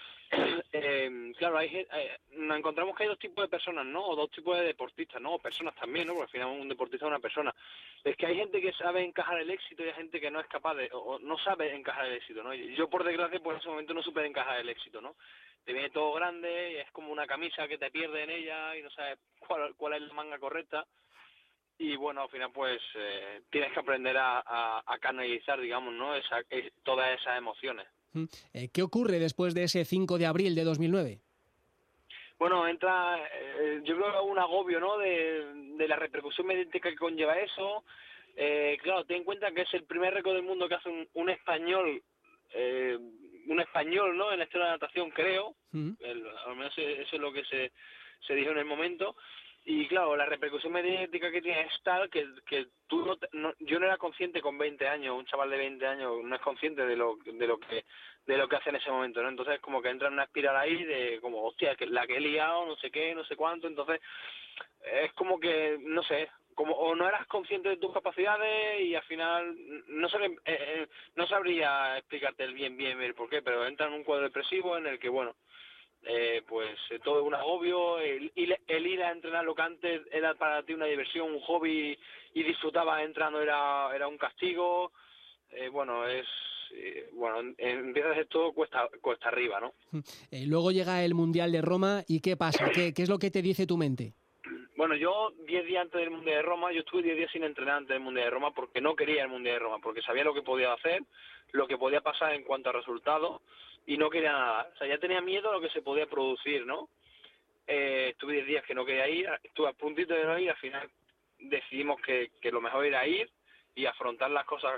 eh, claro, hay, eh, nos encontramos que hay dos tipos de personas, ¿no? O dos tipos de deportistas, ¿no? O personas también, ¿no? Porque al final un deportista es una persona. Es que hay gente que sabe encajar el éxito y hay gente que no es capaz de, o no sabe encajar el éxito, ¿no? Yo, por desgracia, por ese momento no supe encajar el éxito, ¿no? Te viene todo grande y es como una camisa que te pierde en ella y no sabes cuál, cuál es la manga correcta. Y bueno, al final pues eh, tienes que aprender a, a, a canalizar, digamos, ¿no? Esa, es, todas esas emociones. ¿Qué ocurre después de ese cinco de abril de dos mil nueve? Bueno, entra, eh, yo creo que un agobio, ¿no? De, de la repercusión mediática que conlleva eso. Eh, claro, ten en cuenta que es el primer récord del mundo que hace un, un español, eh, un español, ¿no? En la historia de la natación, creo. Uh-huh. El, al menos eso es lo que se, se dijo en el momento. Y claro, la repercusión mediática que tiene es tal que, que tú no, no, yo no era consciente con veinte años, un chaval de veinte años no es consciente de lo de lo que de lo que hace en ese momento, ¿no? Entonces como que entra en una espiral ahí de como, hostia, que la que he liado, no sé qué, no sé cuánto, entonces es como que, no sé, como o no eras consciente de tus capacidades y al final no sé, eh, eh, no sabría explicarte el bien bien el por qué, pero entra en un cuadro depresivo en el que, bueno, Eh, pues eh, todo es un agobio, el, el ir a entrenar lo que antes era para ti una diversión, un hobby y disfrutabas entrando era era un castigo, eh, bueno, es eh, bueno, empieza a ser todo cuesta, cuesta arriba, ¿no? Eh, luego llega el Mundial de Roma y ¿qué pasa? ¿Qué, qué es lo que te dice tu mente? Bueno, yo diez días antes del Mundial de Roma, yo estuve diez días sin entrenar antes del Mundial de Roma porque no quería el Mundial de Roma, porque sabía lo que podía hacer, lo que podía pasar en cuanto a resultados, y no quería nada. O sea, ya tenía miedo a lo que se podía producir, ¿no? Eh, estuve diez días que no quería ir, estuve a puntito de no ir, al final decidimos que, que lo mejor era ir y afrontar las cosas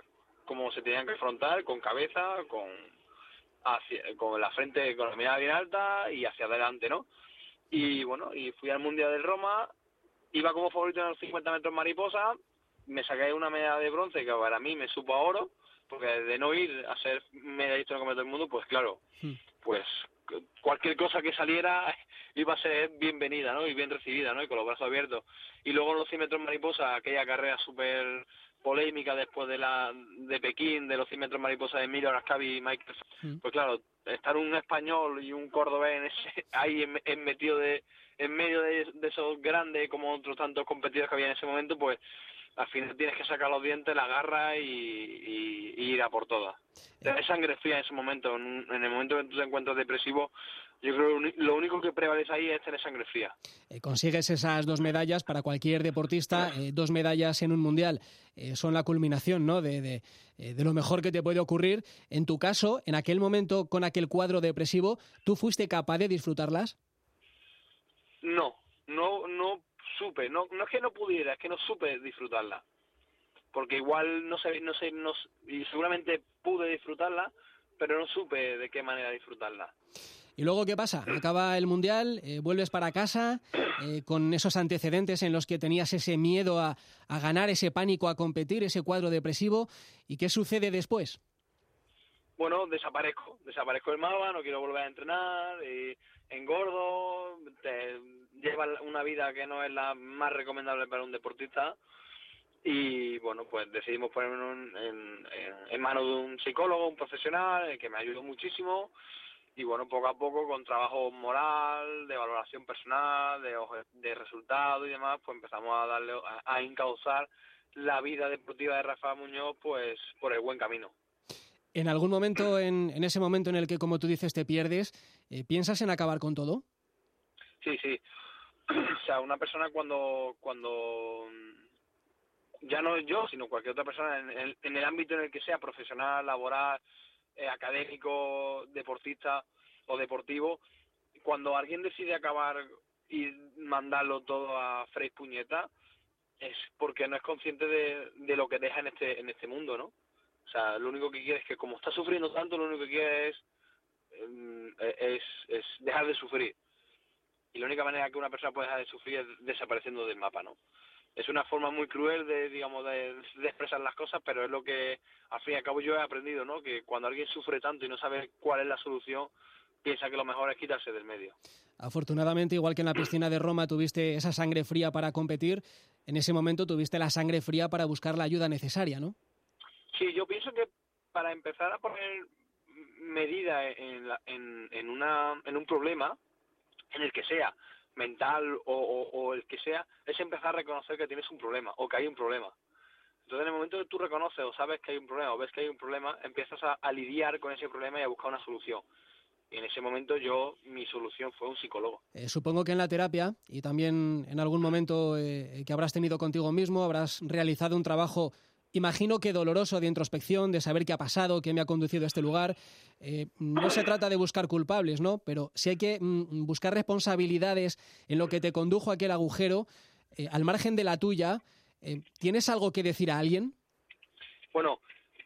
cómo se tenían que afrontar, con cabeza, con hacia, con la frente, con la mirada bien alta y hacia adelante, ¿no? Y bueno, y fui al Mundial de Roma, iba como favorito en los cincuenta metros mariposa, me saqué una medalla de bronce que para mí me supo a oro, porque de no ir a ser medallista en el Campeonato del Mundo, pues claro, sí. pues cualquier cosa que saliera iba a ser bienvenida, ¿no? Y bien recibida, ¿no? Y con los brazos abiertos. Y luego en los cien metros mariposa, aquella carrera súper polémica después de la de Pekín, de los cien metros mariposa de Emilio Arascabi y Michael, sí. pues claro, estar un español y un cordobés en ese, ahí en, en metido de en medio de, de esos grandes como otros tantos competidores que había en ese momento, pues al final tienes que sacar los dientes, la garra y, y, y ir a por todas. Tener sangre fría en ese momento, en, en el momento que tú te encuentras depresivo, yo creo que lo único que prevalece ahí es tener sangre fría. Eh, consigues esas dos medallas para cualquier deportista, eh, dos medallas en un mundial, eh, son la culminación, ¿no?, de, de, eh, de lo mejor que te puede ocurrir. En tu caso, en aquel momento, con aquel cuadro depresivo, ¿tú fuiste capaz de disfrutarlas? No, no, no supe, no, no es que no pudiera, es que no supe disfrutarla, porque igual no sé, no sé, no, y seguramente pude disfrutarla, pero no supe de qué manera disfrutarla. ¿Y luego qué pasa? Acaba el Mundial, eh, vuelves para casa eh, con esos antecedentes en los que tenías ese miedo a, a ganar, ese pánico a competir, ese cuadro depresivo, ¿y qué sucede después? Bueno, desaparezco, desaparezco del mapa, no quiero volver a entrenar, y engordo, te llevas una vida que no es la más recomendable para un deportista y bueno, pues decidimos ponernos en, en, en manos de un psicólogo, un profesional, que me ayudó muchísimo y bueno, poco a poco con trabajo moral, de valoración personal, de, de resultados y demás, pues empezamos a darle, a, a encauzar la vida deportiva de Rafa Muñoz pues por el buen camino. ¿En algún momento, en, en ese momento en el que, como tú dices, te pierdes, eh, piensas en acabar con todo? Sí, sí. O sea, una persona cuando cuando ya no yo, sino cualquier otra persona en el, en el ámbito en el que sea, profesional, laboral, eh, académico, deportista o deportivo, cuando alguien decide acabar y mandarlo todo a freír puñeta, es porque no es consciente de, de lo que deja en este en este mundo, ¿no? O sea, lo único que quiere es que, como está sufriendo tanto, lo único que quiere es, es, es dejar de sufrir. Y la única manera que una persona puede dejar de sufrir es desapareciendo del mapa, ¿no? Es una forma muy cruel de, digamos, de, de expresar las cosas, pero es lo que, al fin y al cabo, yo he aprendido, ¿no? Que cuando alguien sufre tanto y no sabe cuál es la solución, piensa que lo mejor es quitarse del medio. Afortunadamente, igual que en la piscina de Roma tuviste esa sangre fría para competir, en ese momento tuviste la sangre fría para buscar la ayuda necesaria, ¿no? Sí, yo pienso que para empezar a poner medida en, la, en, en, una, en un problema, en el que sea, mental o, o, o el que sea, es empezar a reconocer que tienes un problema o que hay un problema. Entonces, en el momento que tú reconoces o sabes que hay un problema o ves que hay un problema, empiezas a, a lidiar con ese problema y a buscar una solución. Y en ese momento yo, mi solución fue un psicólogo. Eh, supongo que en la terapia y también en algún momento eh, que habrás tenido contigo mismo, habrás realizado un trabajo, imagino que doloroso, de introspección, de saber qué ha pasado, qué me ha conducido a este lugar. Eh, no se trata de buscar culpables, ¿no? Pero sí hay que mm, buscar responsabilidades en lo que te condujo a aquel agujero. Eh, al margen de la tuya, eh, ¿tienes algo que decir a alguien? Bueno,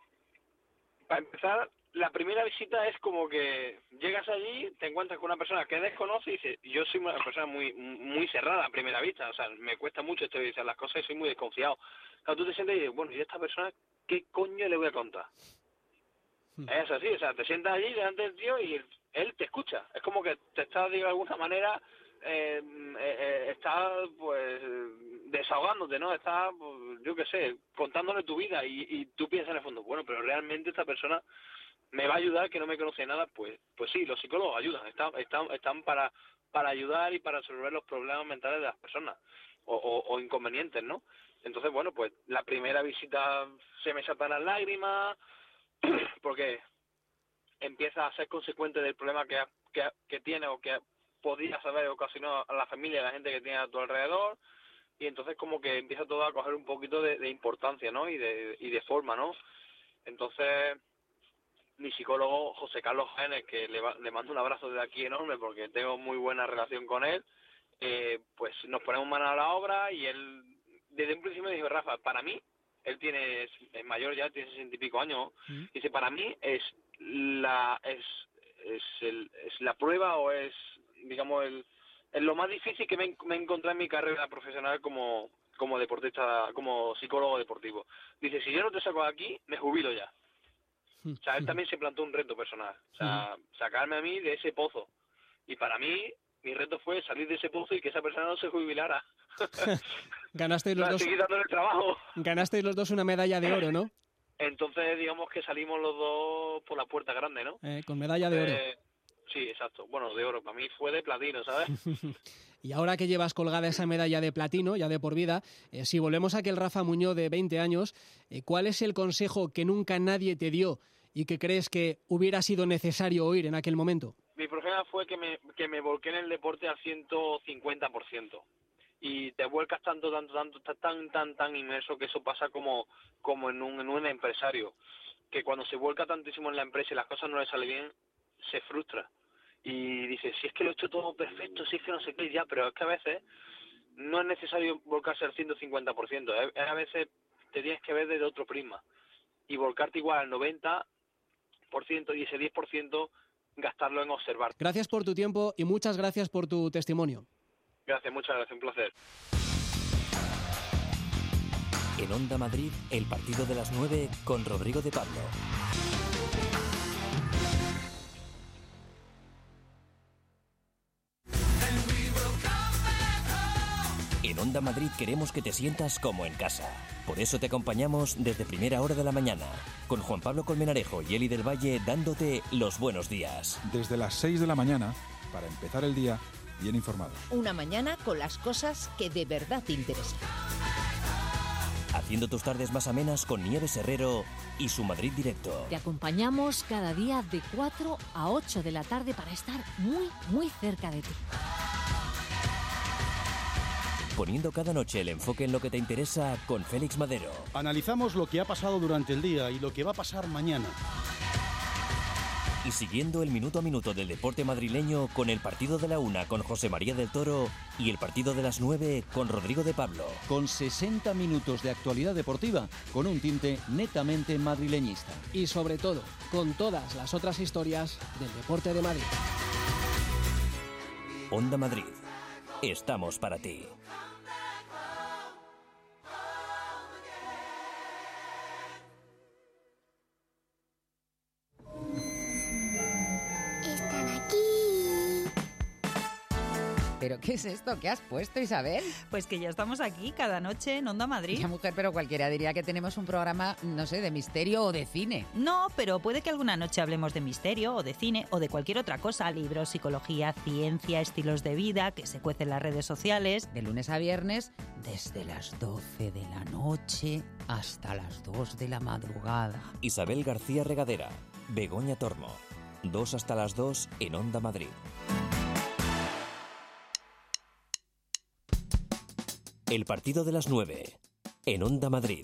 para empezar, la primera visita es como que llegas allí, te encuentras con una persona que desconoces y dices, yo soy una persona muy muy cerrada a primera vista, o sea, me cuesta mucho exteriorizar las cosas y soy muy desconfiado. Claro, tú te sientes y dices, bueno, ¿y a esta persona qué coño le voy a contar? Hmm. Es así, o sea, te sientas allí delante del tío y él, él te escucha. Es como que te está, de alguna manera, eh, eh, está, pues, desahogándote, ¿no? Está, pues, yo qué sé, contándole tu vida y, y tú piensas en el fondo, bueno, pero realmente esta persona me va a ayudar, que no me conoce nada. Pues pues sí, los psicólogos ayudan, están están están para para ayudar y para resolver los problemas mentales de las personas o, o, o inconvenientes, ¿no? Entonces, bueno, pues la primera visita se me saltan las lágrimas porque empieza a ser consecuente del problema que, que, que tiene o que podías haber ocasionado a la familia, a la gente que tiene a tu alrededor, y entonces como que empieza todo a coger un poquito de, de importancia, ¿no? Y de y de forma, ¿no? Entonces, mi psicólogo, José Carlos Genes, que le, va, le mando un abrazo desde aquí enorme porque tengo muy buena relación con él, eh, pues nos ponemos manos a la obra y él desde un principio me dijo, Rafa, para mí él tiene es, es mayor ya, tiene sesenta y pico años, ¿Mm? Dice, para mí es la es es, el, es la prueba o es, digamos, el, es lo más difícil que me, me encontré en mi carrera profesional como, como deportista, como psicólogo deportivo. Dice, si yo no te saco de aquí, me jubilo ya. O sea, él también se plantó un reto personal, o sea, sacarme a mí de ese pozo. Y para mí, mi reto fue salir de ese pozo y que esa persona no se jubilara. Ganasteis los dos. Seguir dándole trabajo. Ganasteis los dos una medalla de oro, ¿no? Entonces, digamos que salimos los dos por la puerta grande, ¿no? Eh, con medalla de oro. Eh, sí, exacto. Bueno, de oro. Para mí fue de platino, ¿sabes? Y ahora que llevas colgada esa medalla de platino, ya de por vida, eh, si volvemos a aquel Rafa Muñoz de veinte años, eh, ¿cuál es el consejo que nunca nadie te dio y que crees que hubiera sido necesario oír en aquel momento? Mi problema fue que me, que me volqué en el deporte al ciento cincuenta por ciento. Y te vuelcas tanto, tanto, tanto, estás tan, tan, tan inmerso que eso pasa como, como en un, en un empresario, que cuando se vuelca tantísimo en la empresa y las cosas no le salen bien, se frustra. Y dice, si es que lo he hecho todo perfecto, si es que no sé qué, ya, pero es que a veces no es necesario volcarse al ciento cincuenta por ciento, ¿eh? A veces te tienes que ver desde otro prisma y volcarte igual al noventa por ciento y ese diez por ciento gastarlo en observar. Gracias por tu tiempo y muchas gracias por tu testimonio. Gracias, muchas gracias, un placer. En Onda Madrid, el partido de las nueve con Rodrigo de Pablo. En Onda Madrid queremos que te sientas como en casa. Por eso te acompañamos desde primera hora de la mañana, con Juan Pablo Colmenarejo y Eli del Valle dándote los buenos días. Desde las seis de la mañana, para empezar el día bien informados. Una mañana con las cosas que de verdad te interesan. Haciendo tus tardes más amenas con Nieves Herrero y su Madrid Directo. Te acompañamos cada día de cuatro a ocho de la tarde para estar muy, muy cerca de ti. Poniendo cada noche el enfoque en lo que te interesa con Félix Madero. Analizamos lo que ha pasado durante el día y lo que va a pasar mañana. Y siguiendo el minuto a minuto del deporte madrileño con el partido de la una con José María del Toro y el partido de las nueve con Rodrigo de Pablo. Con sesenta minutos de actualidad deportiva con un tinte netamente madrileñista. Y sobre todo, con todas las otras historias del deporte de Madrid. Onda Madrid. Estamos para ti. ¿Pero qué es esto? ¿Qué has puesto, Isabel? Pues que ya estamos aquí cada noche en Onda Madrid. Ya, mujer, pero cualquiera diría que tenemos un programa, no sé, de misterio o de cine. No, pero puede que alguna noche hablemos de misterio o de cine o de cualquier otra cosa. Libros, psicología, ciencia, estilos de vida, que se cuecen en las redes sociales. De lunes a viernes, desde las doce de la noche hasta las dos de la madrugada. Isabel García Regadera, Begoña Tormo. Dos hasta las dos en Onda Madrid. El partido de las nueve, en Onda Madrid.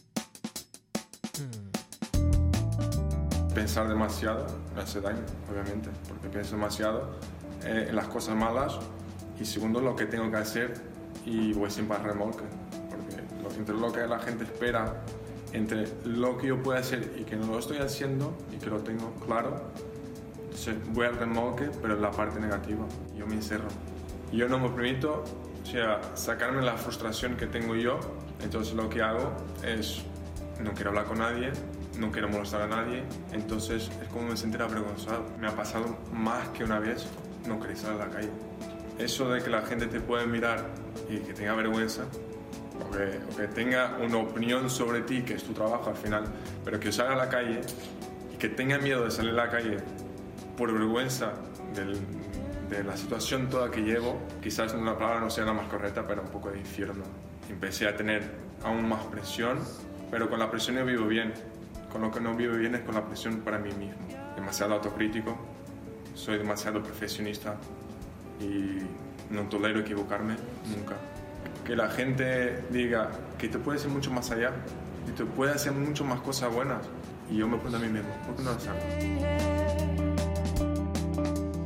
Pensar demasiado me hace daño, obviamente, porque pienso demasiado eh, en las cosas malas y segundo, lo que tengo que hacer y voy siempre al remolque, porque lo, entre lo que la gente espera, entre lo que yo puedo hacer y que no lo estoy haciendo y que lo tengo claro, entonces voy al remolque, pero en la parte negativa, yo me encerro. Yo no me permito, o sea, sacarme la frustración que tengo yo, entonces lo que hago es, no quiero hablar con nadie, no quiero molestar a nadie, entonces es como me sentir avergonzado. Me ha pasado más que una vez no querer salir a la calle. Eso de que la gente te puede mirar y que tenga vergüenza, o que, o que tenga una opinión sobre ti, que es tu trabajo al final, pero que salga a la calle y que tenga miedo de salir a la calle por vergüenza del... de la situación toda que llevo, quizás una palabra no sea la más correcta, pero un poco de infierno. Empecé a tener aún más presión, pero con la presión yo vivo bien. Con lo que no vivo bien es con la presión para mí mismo. Demasiado autocrítico, soy demasiado perfeccionista y no tolero equivocarme nunca. Que la gente diga que te puede hacer mucho más allá y te puede hacer mucho más cosas buenas y yo me pregunto a mí mismo, ¿por qué no lo hago?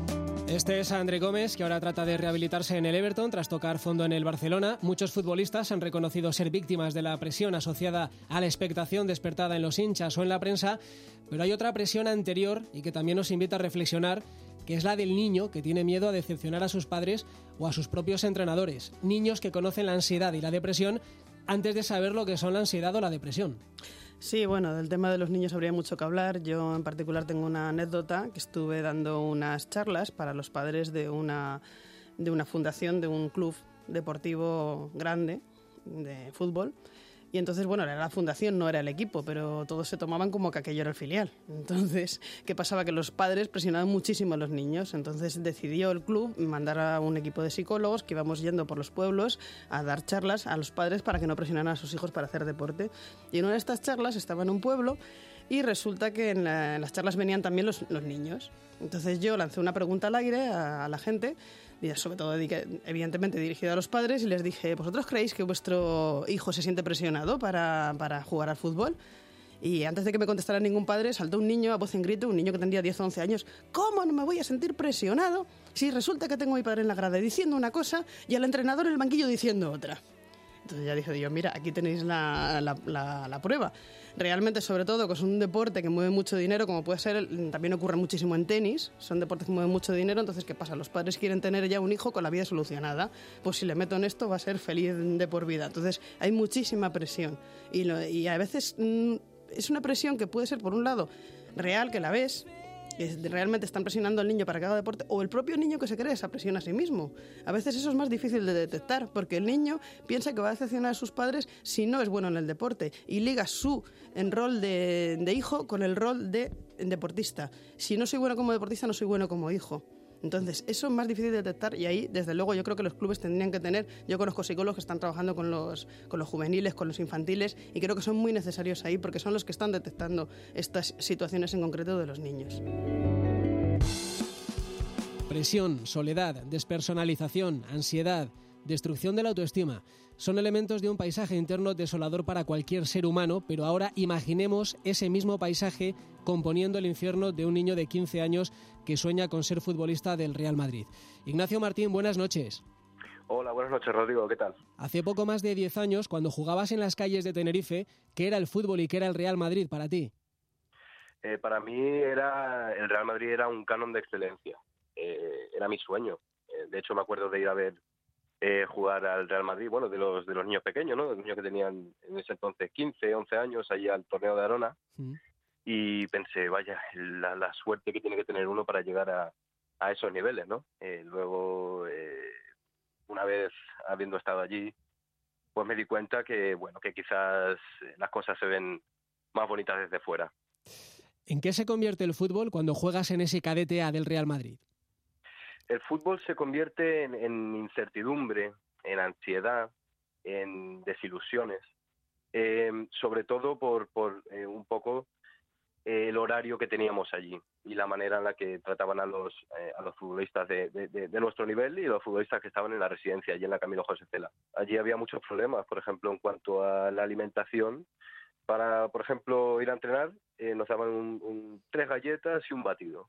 Este es André Gómez, que ahora trata de rehabilitarse en el Everton tras tocar fondo en el Barcelona. Muchos futbolistas han reconocido ser víctimas de la presión asociada a la expectación despertada en los hinchas o en la prensa, pero hay otra presión anterior y que también nos invita a reflexionar, que es la del niño que tiene miedo a decepcionar a sus padres o a sus propios entrenadores. Niños que conocen la ansiedad y la depresión antes de saber lo que son la ansiedad o la depresión. Sí, bueno, del tema de los niños habría mucho que hablar. Yo en particular tengo una anécdota que estuve dando unas charlas para los padres de una, de una fundación, de un club deportivo grande de fútbol. Y entonces, bueno, era la fundación, no era el equipo, pero todos se tomaban como que aquello era el filial. Entonces, ¿qué pasaba? Que los padres presionaban muchísimo a los niños. Entonces decidió el club mandar a un equipo de psicólogos que íbamos yendo por los pueblos a dar charlas a los padres para que no presionaran a sus hijos para hacer deporte. Y en una de estas charlas estaba en un pueblo y resulta que en, la, en las charlas venían también los, los niños. Entonces yo lancé una pregunta al aire a, a la gente, y sobre todo evidentemente dirigida a los padres, y les dije: ¿vosotros creéis que vuestro hijo se siente presionado para, para jugar al fútbol? Y antes de que me contestara ningún padre, saltó un niño a voz en grito, un niño que tendría diez o once años: ¿cómo no me voy a sentir presionado si resulta que tengo a mi padre en la grada diciendo una cosa y al entrenador en el banquillo diciendo otra? Entonces ya dije Dios, mira, aquí tenéis la, la, la, la prueba. Realmente, sobre todo, que es un deporte que mueve mucho dinero, como puede ser, también ocurre muchísimo en tenis, son deportes que mueven mucho dinero. Entonces, ¿qué pasa? Los padres quieren tener ya un hijo con la vida solucionada. Pues si le meto en esto va a ser feliz de por vida. Entonces, hay muchísima presión. Y, lo, y a veces mmm, es una presión que puede ser, por un lado, real, que la ves, que realmente están presionando al niño para que haga deporte, o el propio niño que se cree esa presión a sí mismo. A veces eso es más difícil de detectar, porque el niño piensa que va a decepcionar a sus padres si no es bueno en el deporte, y liga su en rol de, de hijo con el rol de deportista. Si no soy bueno como deportista, no soy bueno como hijo. Entonces, eso es más difícil de detectar, y ahí, desde luego, yo creo que los clubes tendrían que tener... Yo conozco psicólogos que están trabajando con los, con los juveniles, con los infantiles, y creo que son muy necesarios ahí, porque son los que están detectando estas situaciones en concreto de los niños. Presión, soledad, despersonalización, ansiedad, destrucción de la autoestima. Son elementos de un paisaje interno desolador para cualquier ser humano, pero ahora imaginemos ese mismo paisaje componiendo el infierno de un niño de quince años que sueña con ser futbolista del Real Madrid. Ignacio Martín, buenas noches. Hola, buenas noches, Rodrigo, ¿qué tal? Hace poco más de diez años, cuando jugabas en las calles de Tenerife, ¿qué era el fútbol y qué era el Real Madrid para ti? Eh, para mí era el Real Madrid era un canon de excelencia, eh, era mi sueño. Eh, de hecho, me acuerdo de ir a ver eh, jugar al Real Madrid, bueno, de los de los niños pequeños, ¿no? De los niños que tenían en ese entonces quince, once años, allí al torneo de Arona, mm. y pensé, vaya, la, la suerte que tiene que tener uno para llegar a, a esos niveles, ¿no? Eh, luego, eh, una vez habiendo estado allí, pues me di cuenta que, bueno, que quizás las cosas se ven más bonitas desde fuera. ¿En qué se convierte el fútbol cuando juegas en ese cadete A del Real Madrid? El fútbol se convierte en, en incertidumbre, en ansiedad, en desilusiones, eh, sobre todo por, por eh, un poco eh, el horario que teníamos allí y la manera en la que trataban a los eh, a los futbolistas de, de, de, de nuestro nivel y los futbolistas que estaban en la residencia, allí en la Camilo José Cela. Allí había muchos problemas, por ejemplo, en cuanto a la alimentación. Para, por ejemplo, ir a entrenar, eh, nos daban un, un, tres galletas y un batido.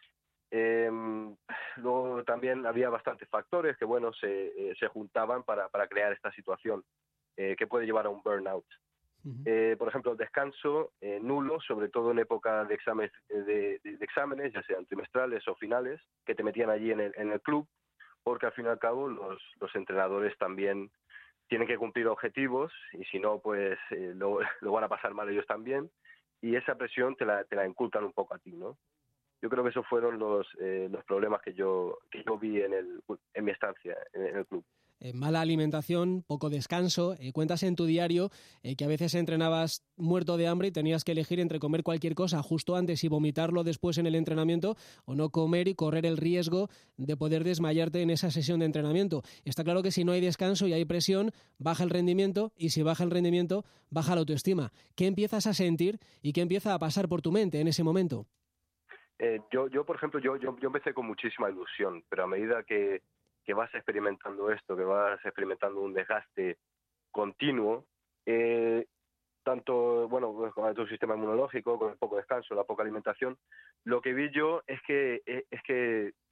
Eh, luego también había bastantes factores que, bueno, se, eh, se juntaban para, para crear esta situación eh, que puede llevar a un burnout. Uh-huh. Eh, por ejemplo, el descanso eh, nulo, sobre todo en época de exámenes, de, de, de exámenes, ya sean trimestrales o finales, que te metían allí en el, en el club, porque al fin y al cabo los, los entrenadores también tienen que cumplir objetivos y si no, pues eh, lo, lo van a pasar mal ellos también, y esa presión te la, te la inculcan un poco a ti, ¿no? Yo creo que esos fueron los eh, los problemas que yo que yo vi en el en mi estancia en, en el club. Eh, mala alimentación, poco descanso. Eh, cuentas en tu diario eh, que a veces entrenabas muerto de hambre y tenías que elegir entre comer cualquier cosa justo antes y vomitarlo después en el entrenamiento, o no comer y correr el riesgo de poder desmayarte en esa sesión de entrenamiento. Está claro que si no hay descanso y hay presión, baja el rendimiento, y si baja el rendimiento, baja la autoestima. ¿Qué empiezas a sentir y qué empieza a pasar por tu mente en ese momento? Eh, yo, yo, por ejemplo, yo, yo, yo empecé con muchísima ilusión, pero a medida que que vas experimentando esto, que vas experimentando un desgaste continuo, eh, tanto, bueno, con tu sistema inmunológico, con el poco descanso, la poca alimentación, lo que vi yo es que es que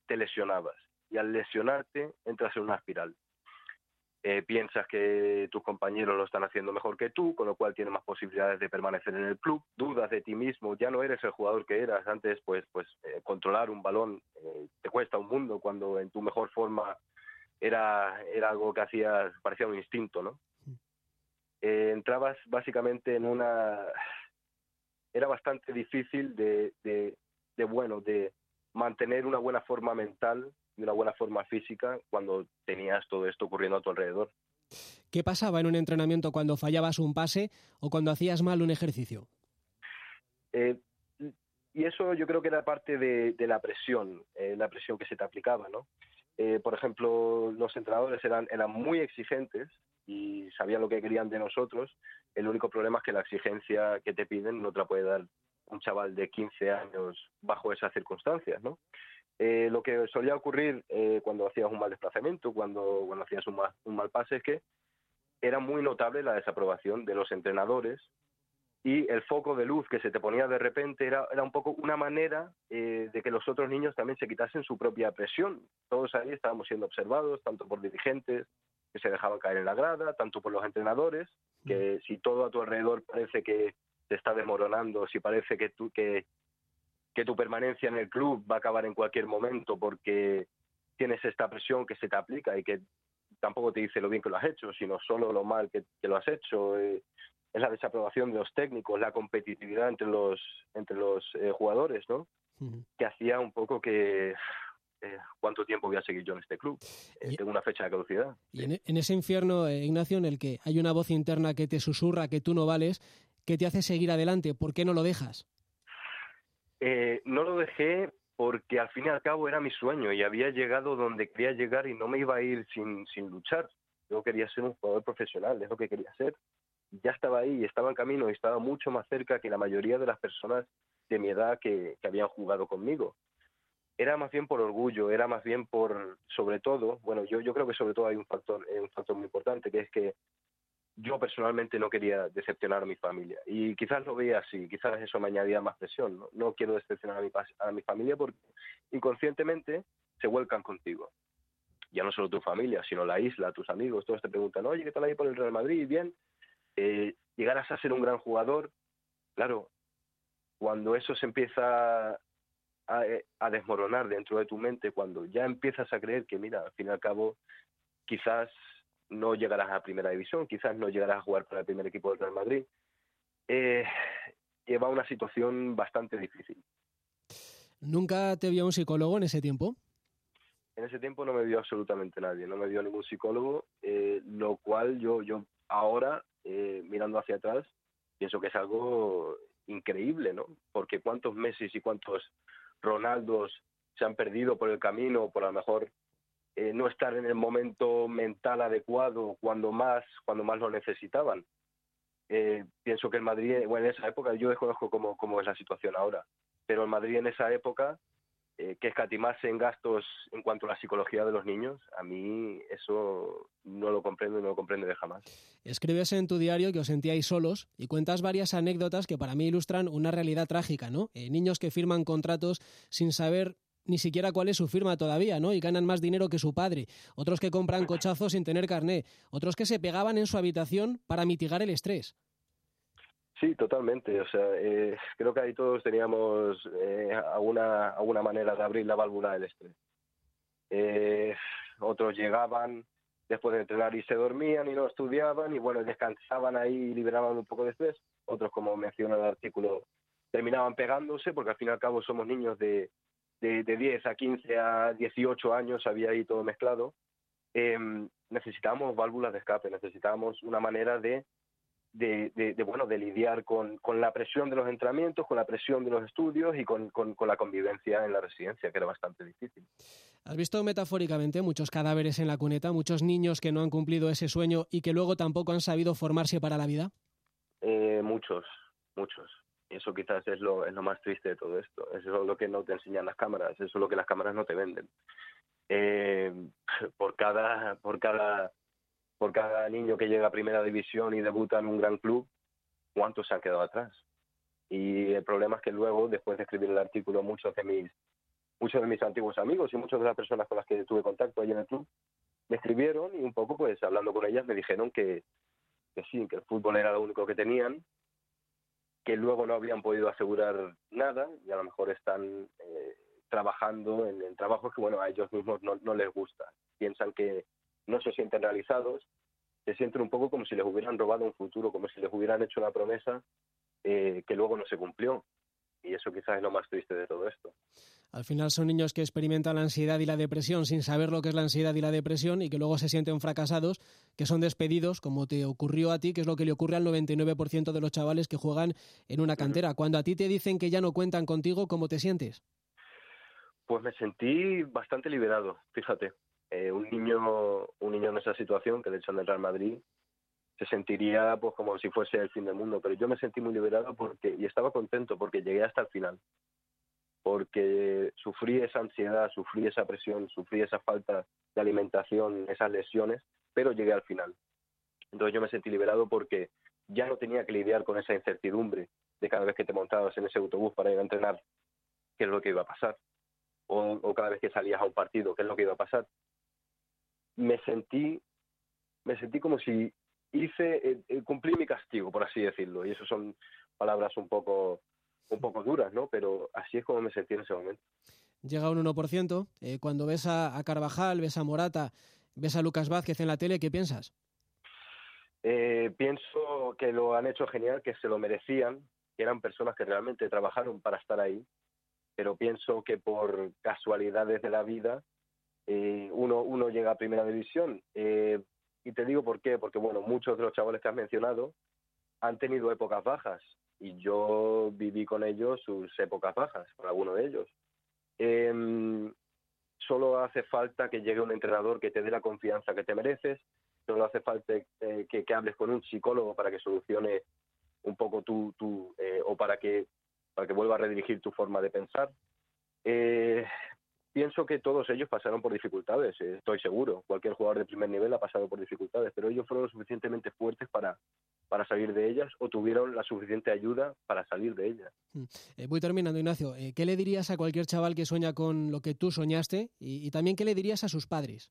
te lesionabas. Y al lesionarte entras en una espiral. Eh, piensas que tus compañeros lo están haciendo mejor que tú, con lo cual tienes más posibilidades de permanecer en el club, dudas de ti mismo, ya no eres el jugador que eras antes, pues pues eh, controlar un balón eh, te cuesta un mundo, cuando en tu mejor forma era, era algo que hacías, parecía un instinto, ¿no? Eh, entrabas básicamente en una... Era bastante difícil de, de, de, bueno, de mantener una buena forma mental y una buena forma física cuando tenías todo esto ocurriendo a tu alrededor. ¿Qué pasaba en un entrenamiento cuando fallabas un pase o cuando hacías mal un ejercicio? Eh, y eso yo creo que era parte de, de la presión, eh, la presión que se te aplicaba, ¿no? Eh, por ejemplo, los entrenadores eran, eran muy exigentes y sabían lo que querían de nosotros. El único problema es que la exigencia que te piden no te la puede dar un chaval de quince años bajo esas circunstancias, ¿no? Eh, lo que solía ocurrir eh, cuando hacías un mal desplazamiento, cuando, cuando hacías un mal, un mal pase, es que era muy notable la desaprobación de los entrenadores, y el foco de luz que se te ponía de repente era, era un poco una manera eh, de que los otros niños también se quitasen su propia presión. Todos ahí estábamos siendo observados, tanto por dirigentes que se dejaban caer en la grada, tanto por los entrenadores, que si todo a tu alrededor parece que te está desmoronando, si parece que tú que que tu permanencia en el club va a acabar en cualquier momento porque tienes esta presión que se te aplica y que tampoco te dice lo bien que lo has hecho, sino solo lo mal que, que lo has hecho. Eh, es la desaprobación de los técnicos, la competitividad entre los entre los eh, jugadores, ¿no? Uh-huh. Que hacía un poco que... Eh, ¿cuánto tiempo voy a seguir yo en este club? Eh, y, tengo una fecha de caducidad. Y en, en ese infierno, eh, Ignacio, en el que hay una voz interna que te susurra que tú no vales, ¿qué te hace seguir adelante? ¿Por qué no lo dejas? Eh, no lo dejé porque al fin y al cabo era mi sueño y había llegado donde quería llegar y no me iba a ir sin, sin luchar. Yo quería ser un jugador profesional, es lo que quería ser. Ya estaba ahí, estaba en camino y estaba mucho más cerca que la mayoría de las personas de mi edad que, que habían jugado conmigo. Era más bien por orgullo, era más bien por, sobre todo, bueno, yo, yo creo que sobre todo hay un factor, un factor muy importante, que es que yo personalmente no quería decepcionar a mi familia. Y quizás lo veía así, quizás eso me añadía más presión. No, no quiero decepcionar a mi, a mi familia porque inconscientemente se vuelcan contigo. Ya no solo tu familia, sino la isla, tus amigos, todos te preguntan, oye, ¿qué tal ahí por el Real Madrid? Bien, eh, llegarás a ser un gran jugador. Claro, cuando eso se empieza a, a desmoronar dentro de tu mente, cuando ya empiezas a creer que, mira, al fin y al cabo, quizás no llegarás a primera división, quizás no llegarás a jugar para el primer equipo del Real Madrid, eh, lleva a una situación bastante difícil. ¿Nunca te vio un psicólogo en ese tiempo? En ese tiempo no me vio absolutamente nadie, no me vio ningún psicólogo, eh, lo cual yo, yo ahora, eh, mirando hacia atrás, pienso que es algo increíble, ¿no? Porque cuántos Messi y cuántos Ronaldos se han perdido por el camino, por a lo mejor Eh, no estar en el momento mental adecuado cuando más cuando más lo necesitaban. Eh, pienso que el Madrid, bueno, en esa época, yo desconozco cómo, cómo es la situación ahora, pero el Madrid en esa época, eh, que escatimase en gastos en cuanto a la psicología de los niños, a mí eso no lo comprendo y no lo comprenderé jamás. Escribes en tu diario que os sentíais solos y cuentas varias anécdotas que para mí ilustran una realidad trágica, ¿no? Eh, niños que firman contratos sin saber ni siquiera cuál es su firma todavía, ¿no? Y ganan más dinero que su padre. Otros que compran cochazos sin tener carné. Otros que se pegaban en su habitación para mitigar el estrés. Sí, totalmente. O sea, eh, creo que ahí todos teníamos eh, alguna, alguna manera de abrir la válvula del estrés. Eh, otros llegaban después de entrenar y se dormían y no estudiaban y, bueno, descansaban ahí y liberaban un poco de estrés. Otros, como menciona el artículo, terminaban pegándose porque al fin y al cabo somos niños de De, de diez a quince a dieciocho años, había ahí todo mezclado. Eh, necesitábamos válvulas de escape, necesitábamos una manera de, de, de, de bueno, de lidiar con, con la presión de los entrenamientos, con la presión de los estudios y con, con, con la convivencia en la residencia, que era bastante difícil. ¿Has visto metafóricamente muchos cadáveres en la cuneta, muchos niños que no han cumplido ese sueño y que luego tampoco han sabido formarse para la vida? Eh, muchos, muchos. Y eso quizás es lo, es lo más triste de todo esto. Eso es lo que no te enseñan las cámaras, eso es lo que las cámaras no te venden. Eh, por cada por cada por cada niño que llega a primera división y debuta en un gran club, ¿cuántos se han quedado atrás? Y el problema es que luego, después de escribir el artículo, muchos de mis muchos de mis antiguos amigos y muchas de las personas con las que tuve contacto allí en el club me escribieron y un poco, pues, hablando con ellas, me dijeron que, que sí, que el fútbol era lo único que tenían, que luego no habían podido asegurar nada y a lo mejor están eh, trabajando en, en trabajos que, bueno, a ellos mismos no, no les gusta. Piensan que no se sienten realizados, se sienten un poco como si les hubieran robado un futuro, como si les hubieran hecho una promesa eh, que luego no se cumplió. Y eso quizás es lo más triste de todo esto. Al final son niños que experimentan la ansiedad y la depresión sin saber lo que es la ansiedad y la depresión y que luego se sienten fracasados, que son despedidos, como te ocurrió a ti, que es lo que le ocurre al noventa y nueve por ciento de los chavales que juegan en una cantera. Cuando a ti te dicen que ya no cuentan contigo, ¿cómo te sientes? Pues me sentí bastante liberado, fíjate. Eh, un niño un niño en esa situación, que le echan del Real Madrid, se sentiría pues como si fuese el fin del mundo, pero yo me sentí muy liberado porque y estaba contento porque llegué hasta el final, porque sufrí esa ansiedad, sufrí esa presión, sufrí esa falta de alimentación, esas lesiones, pero llegué al final. Entonces yo me sentí liberado porque ya no tenía que lidiar con esa incertidumbre de cada vez que te montabas en ese autobús para ir a entrenar, qué es lo que iba a pasar, o, o cada vez que salías a un partido, qué es lo que iba a pasar. Me sentí, me sentí como si hice, eh, eh, cumplí mi castigo, por así decirlo, y eso son palabras un poco, un poco duras, ¿no? Pero así es como me sentí en ese momento. Llega un uno por ciento, eh, cuando ves a, a Carvajal, ves a Morata, ves a Lucas Vázquez en la tele, ¿qué piensas? Eh, pienso que lo han hecho genial, que se lo merecían, que eran personas que realmente trabajaron para estar ahí, pero pienso que por casualidades de la vida eh, uno, uno llega a Primera División. Eh, Y te digo por qué, porque bueno, muchos de los chavales que has mencionado han tenido épocas bajas y yo viví con ellos sus épocas bajas, con alguno de ellos. Eh, solo hace falta que llegue un entrenador que te dé la confianza que te mereces, solo hace falta eh, que, que hables con un psicólogo para que solucione un poco tu, tu eh, o para que, para que vuelva a redirigir tu forma de pensar. Eh, Pienso que todos ellos pasaron por dificultades, estoy seguro. Cualquier jugador de primer nivel ha pasado por dificultades, pero ellos fueron lo suficientemente fuertes para, para salir de ellas o tuvieron la suficiente ayuda para salir de ellas. Eh, voy terminando, Ignacio. Eh, ¿Qué le dirías a cualquier chaval que sueña con lo que tú soñaste? Y, y también, ¿qué le dirías a sus padres?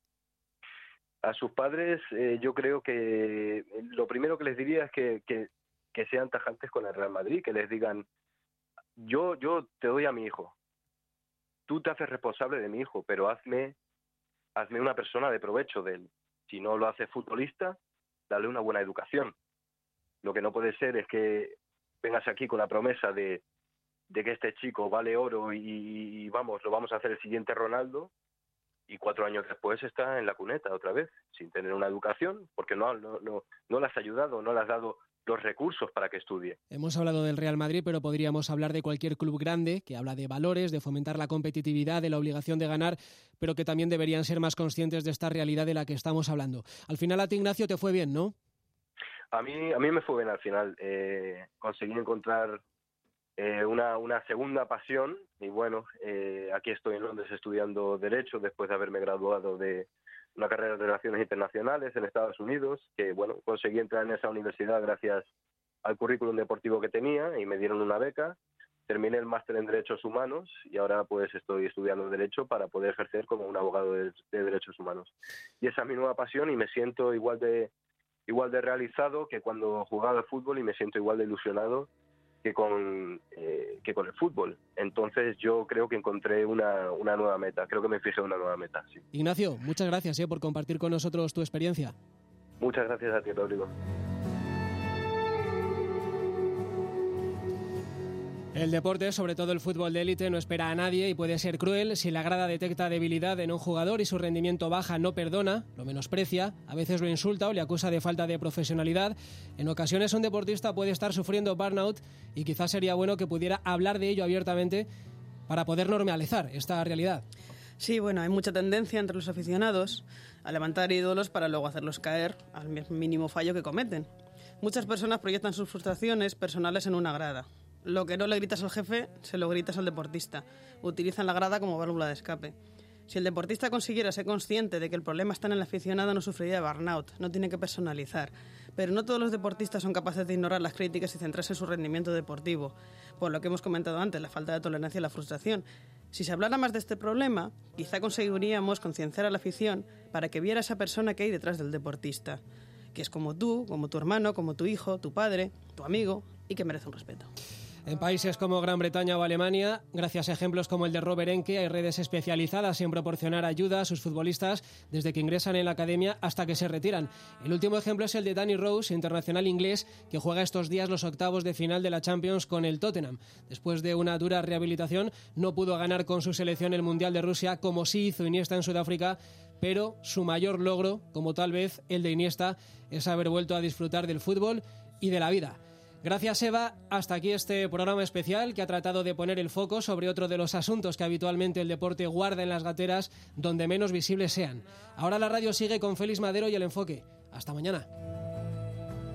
A sus padres, eh, yo creo que lo primero que les diría es que, que, que sean tajantes con el Real Madrid, que les digan, yo, yo te doy a mi hijo. Tú te haces responsable de mi hijo, pero hazme, hazme una persona de provecho de él. Si no lo haces futbolista, dale una buena educación. Lo que no puede ser es que vengas aquí con la promesa de, de que este chico vale oro y, y vamos, lo vamos a hacer el siguiente Ronaldo, y cuatro años después está en la cuneta otra vez, sin tener una educación, porque no, no, no, no le has ayudado, no le has dado los recursos para que estudie. Hemos hablado del Real Madrid, pero podríamos hablar de cualquier club grande que habla de valores, de fomentar la competitividad, de la obligación de ganar, pero que también deberían ser más conscientes de esta realidad de la que estamos hablando. Al final a ti, Ignacio, te fue bien, ¿no? A mí, a mí me fue bien al final. Eh, conseguí encontrar eh, una, una segunda pasión y bueno, eh, aquí estoy en Londres estudiando Derecho después de haberme graduado de una carrera de Relaciones Internacionales en Estados Unidos, que bueno, conseguí entrar en esa universidad gracias al currículum deportivo que tenía y me dieron una beca. Terminé el máster en Derechos Humanos y ahora pues estoy estudiando Derecho para poder ejercer como un abogado de, de Derechos Humanos. Y esa es mi nueva pasión y me siento igual de, igual de realizado que cuando jugaba al fútbol y me siento igual de ilusionado que con, eh, que con el fútbol. Entonces yo creo que encontré una, una nueva meta, creo que me fijé una nueva meta. Sí. Ignacio, muchas gracias eh, por compartir con nosotros tu experiencia. Muchas gracias a ti, Rodrigo. El deporte, sobre todo el fútbol de élite, no espera a nadie y puede ser cruel. Si la grada detecta debilidad en un jugador y su rendimiento baja, no perdona, lo menosprecia, a veces lo insulta o le acusa de falta de profesionalidad. En ocasiones un deportista puede estar sufriendo burnout y quizás sería bueno que pudiera hablar de ello abiertamente para poder normalizar esta realidad. Sí, bueno, hay mucha tendencia entre los aficionados a levantar ídolos para luego hacerlos caer al mínimo fallo que cometen. Muchas personas proyectan sus frustraciones personales en una grada. Lo que no le gritas al jefe, se lo gritas al deportista. Utilizan la grada como válvula de escape. Si el deportista consiguiera ser consciente de que el problema está en el aficionado, no sufriría de burnout. No tiene que personalizar. Pero no todos los deportistas son capaces de ignorar las críticas y centrarse en su rendimiento deportivo, por lo que hemos comentado antes, la falta de tolerancia y la frustración. Si se hablara más de este problema, quizá conseguiríamos concienciar a la afición para que viera a esa persona que hay detrás del deportista, que es como tú, como tu hermano, como tu hijo, tu padre, tu amigo, y que merece un respeto. En países como Gran Bretaña o Alemania, gracias a ejemplos como el de Robert Enke, hay redes especializadas en proporcionar ayuda a sus futbolistas desde que ingresan en la academia hasta que se retiran. El último ejemplo es el de Danny Rose, internacional inglés, que juega estos días los octavos de final de la Champions con el Tottenham. Después de una dura rehabilitación, no pudo ganar con su selección el Mundial de Rusia, como sí hizo Iniesta en Sudáfrica, pero su mayor logro, como tal vez el de Iniesta, es haber vuelto a disfrutar del fútbol y de la vida. Gracias, Eva. Hasta aquí este programa especial que ha tratado de poner el foco sobre otro de los asuntos que habitualmente el deporte guarda en las gateras donde menos visibles sean. Ahora la radio sigue con Félix Madero y El Enfoque. Hasta mañana.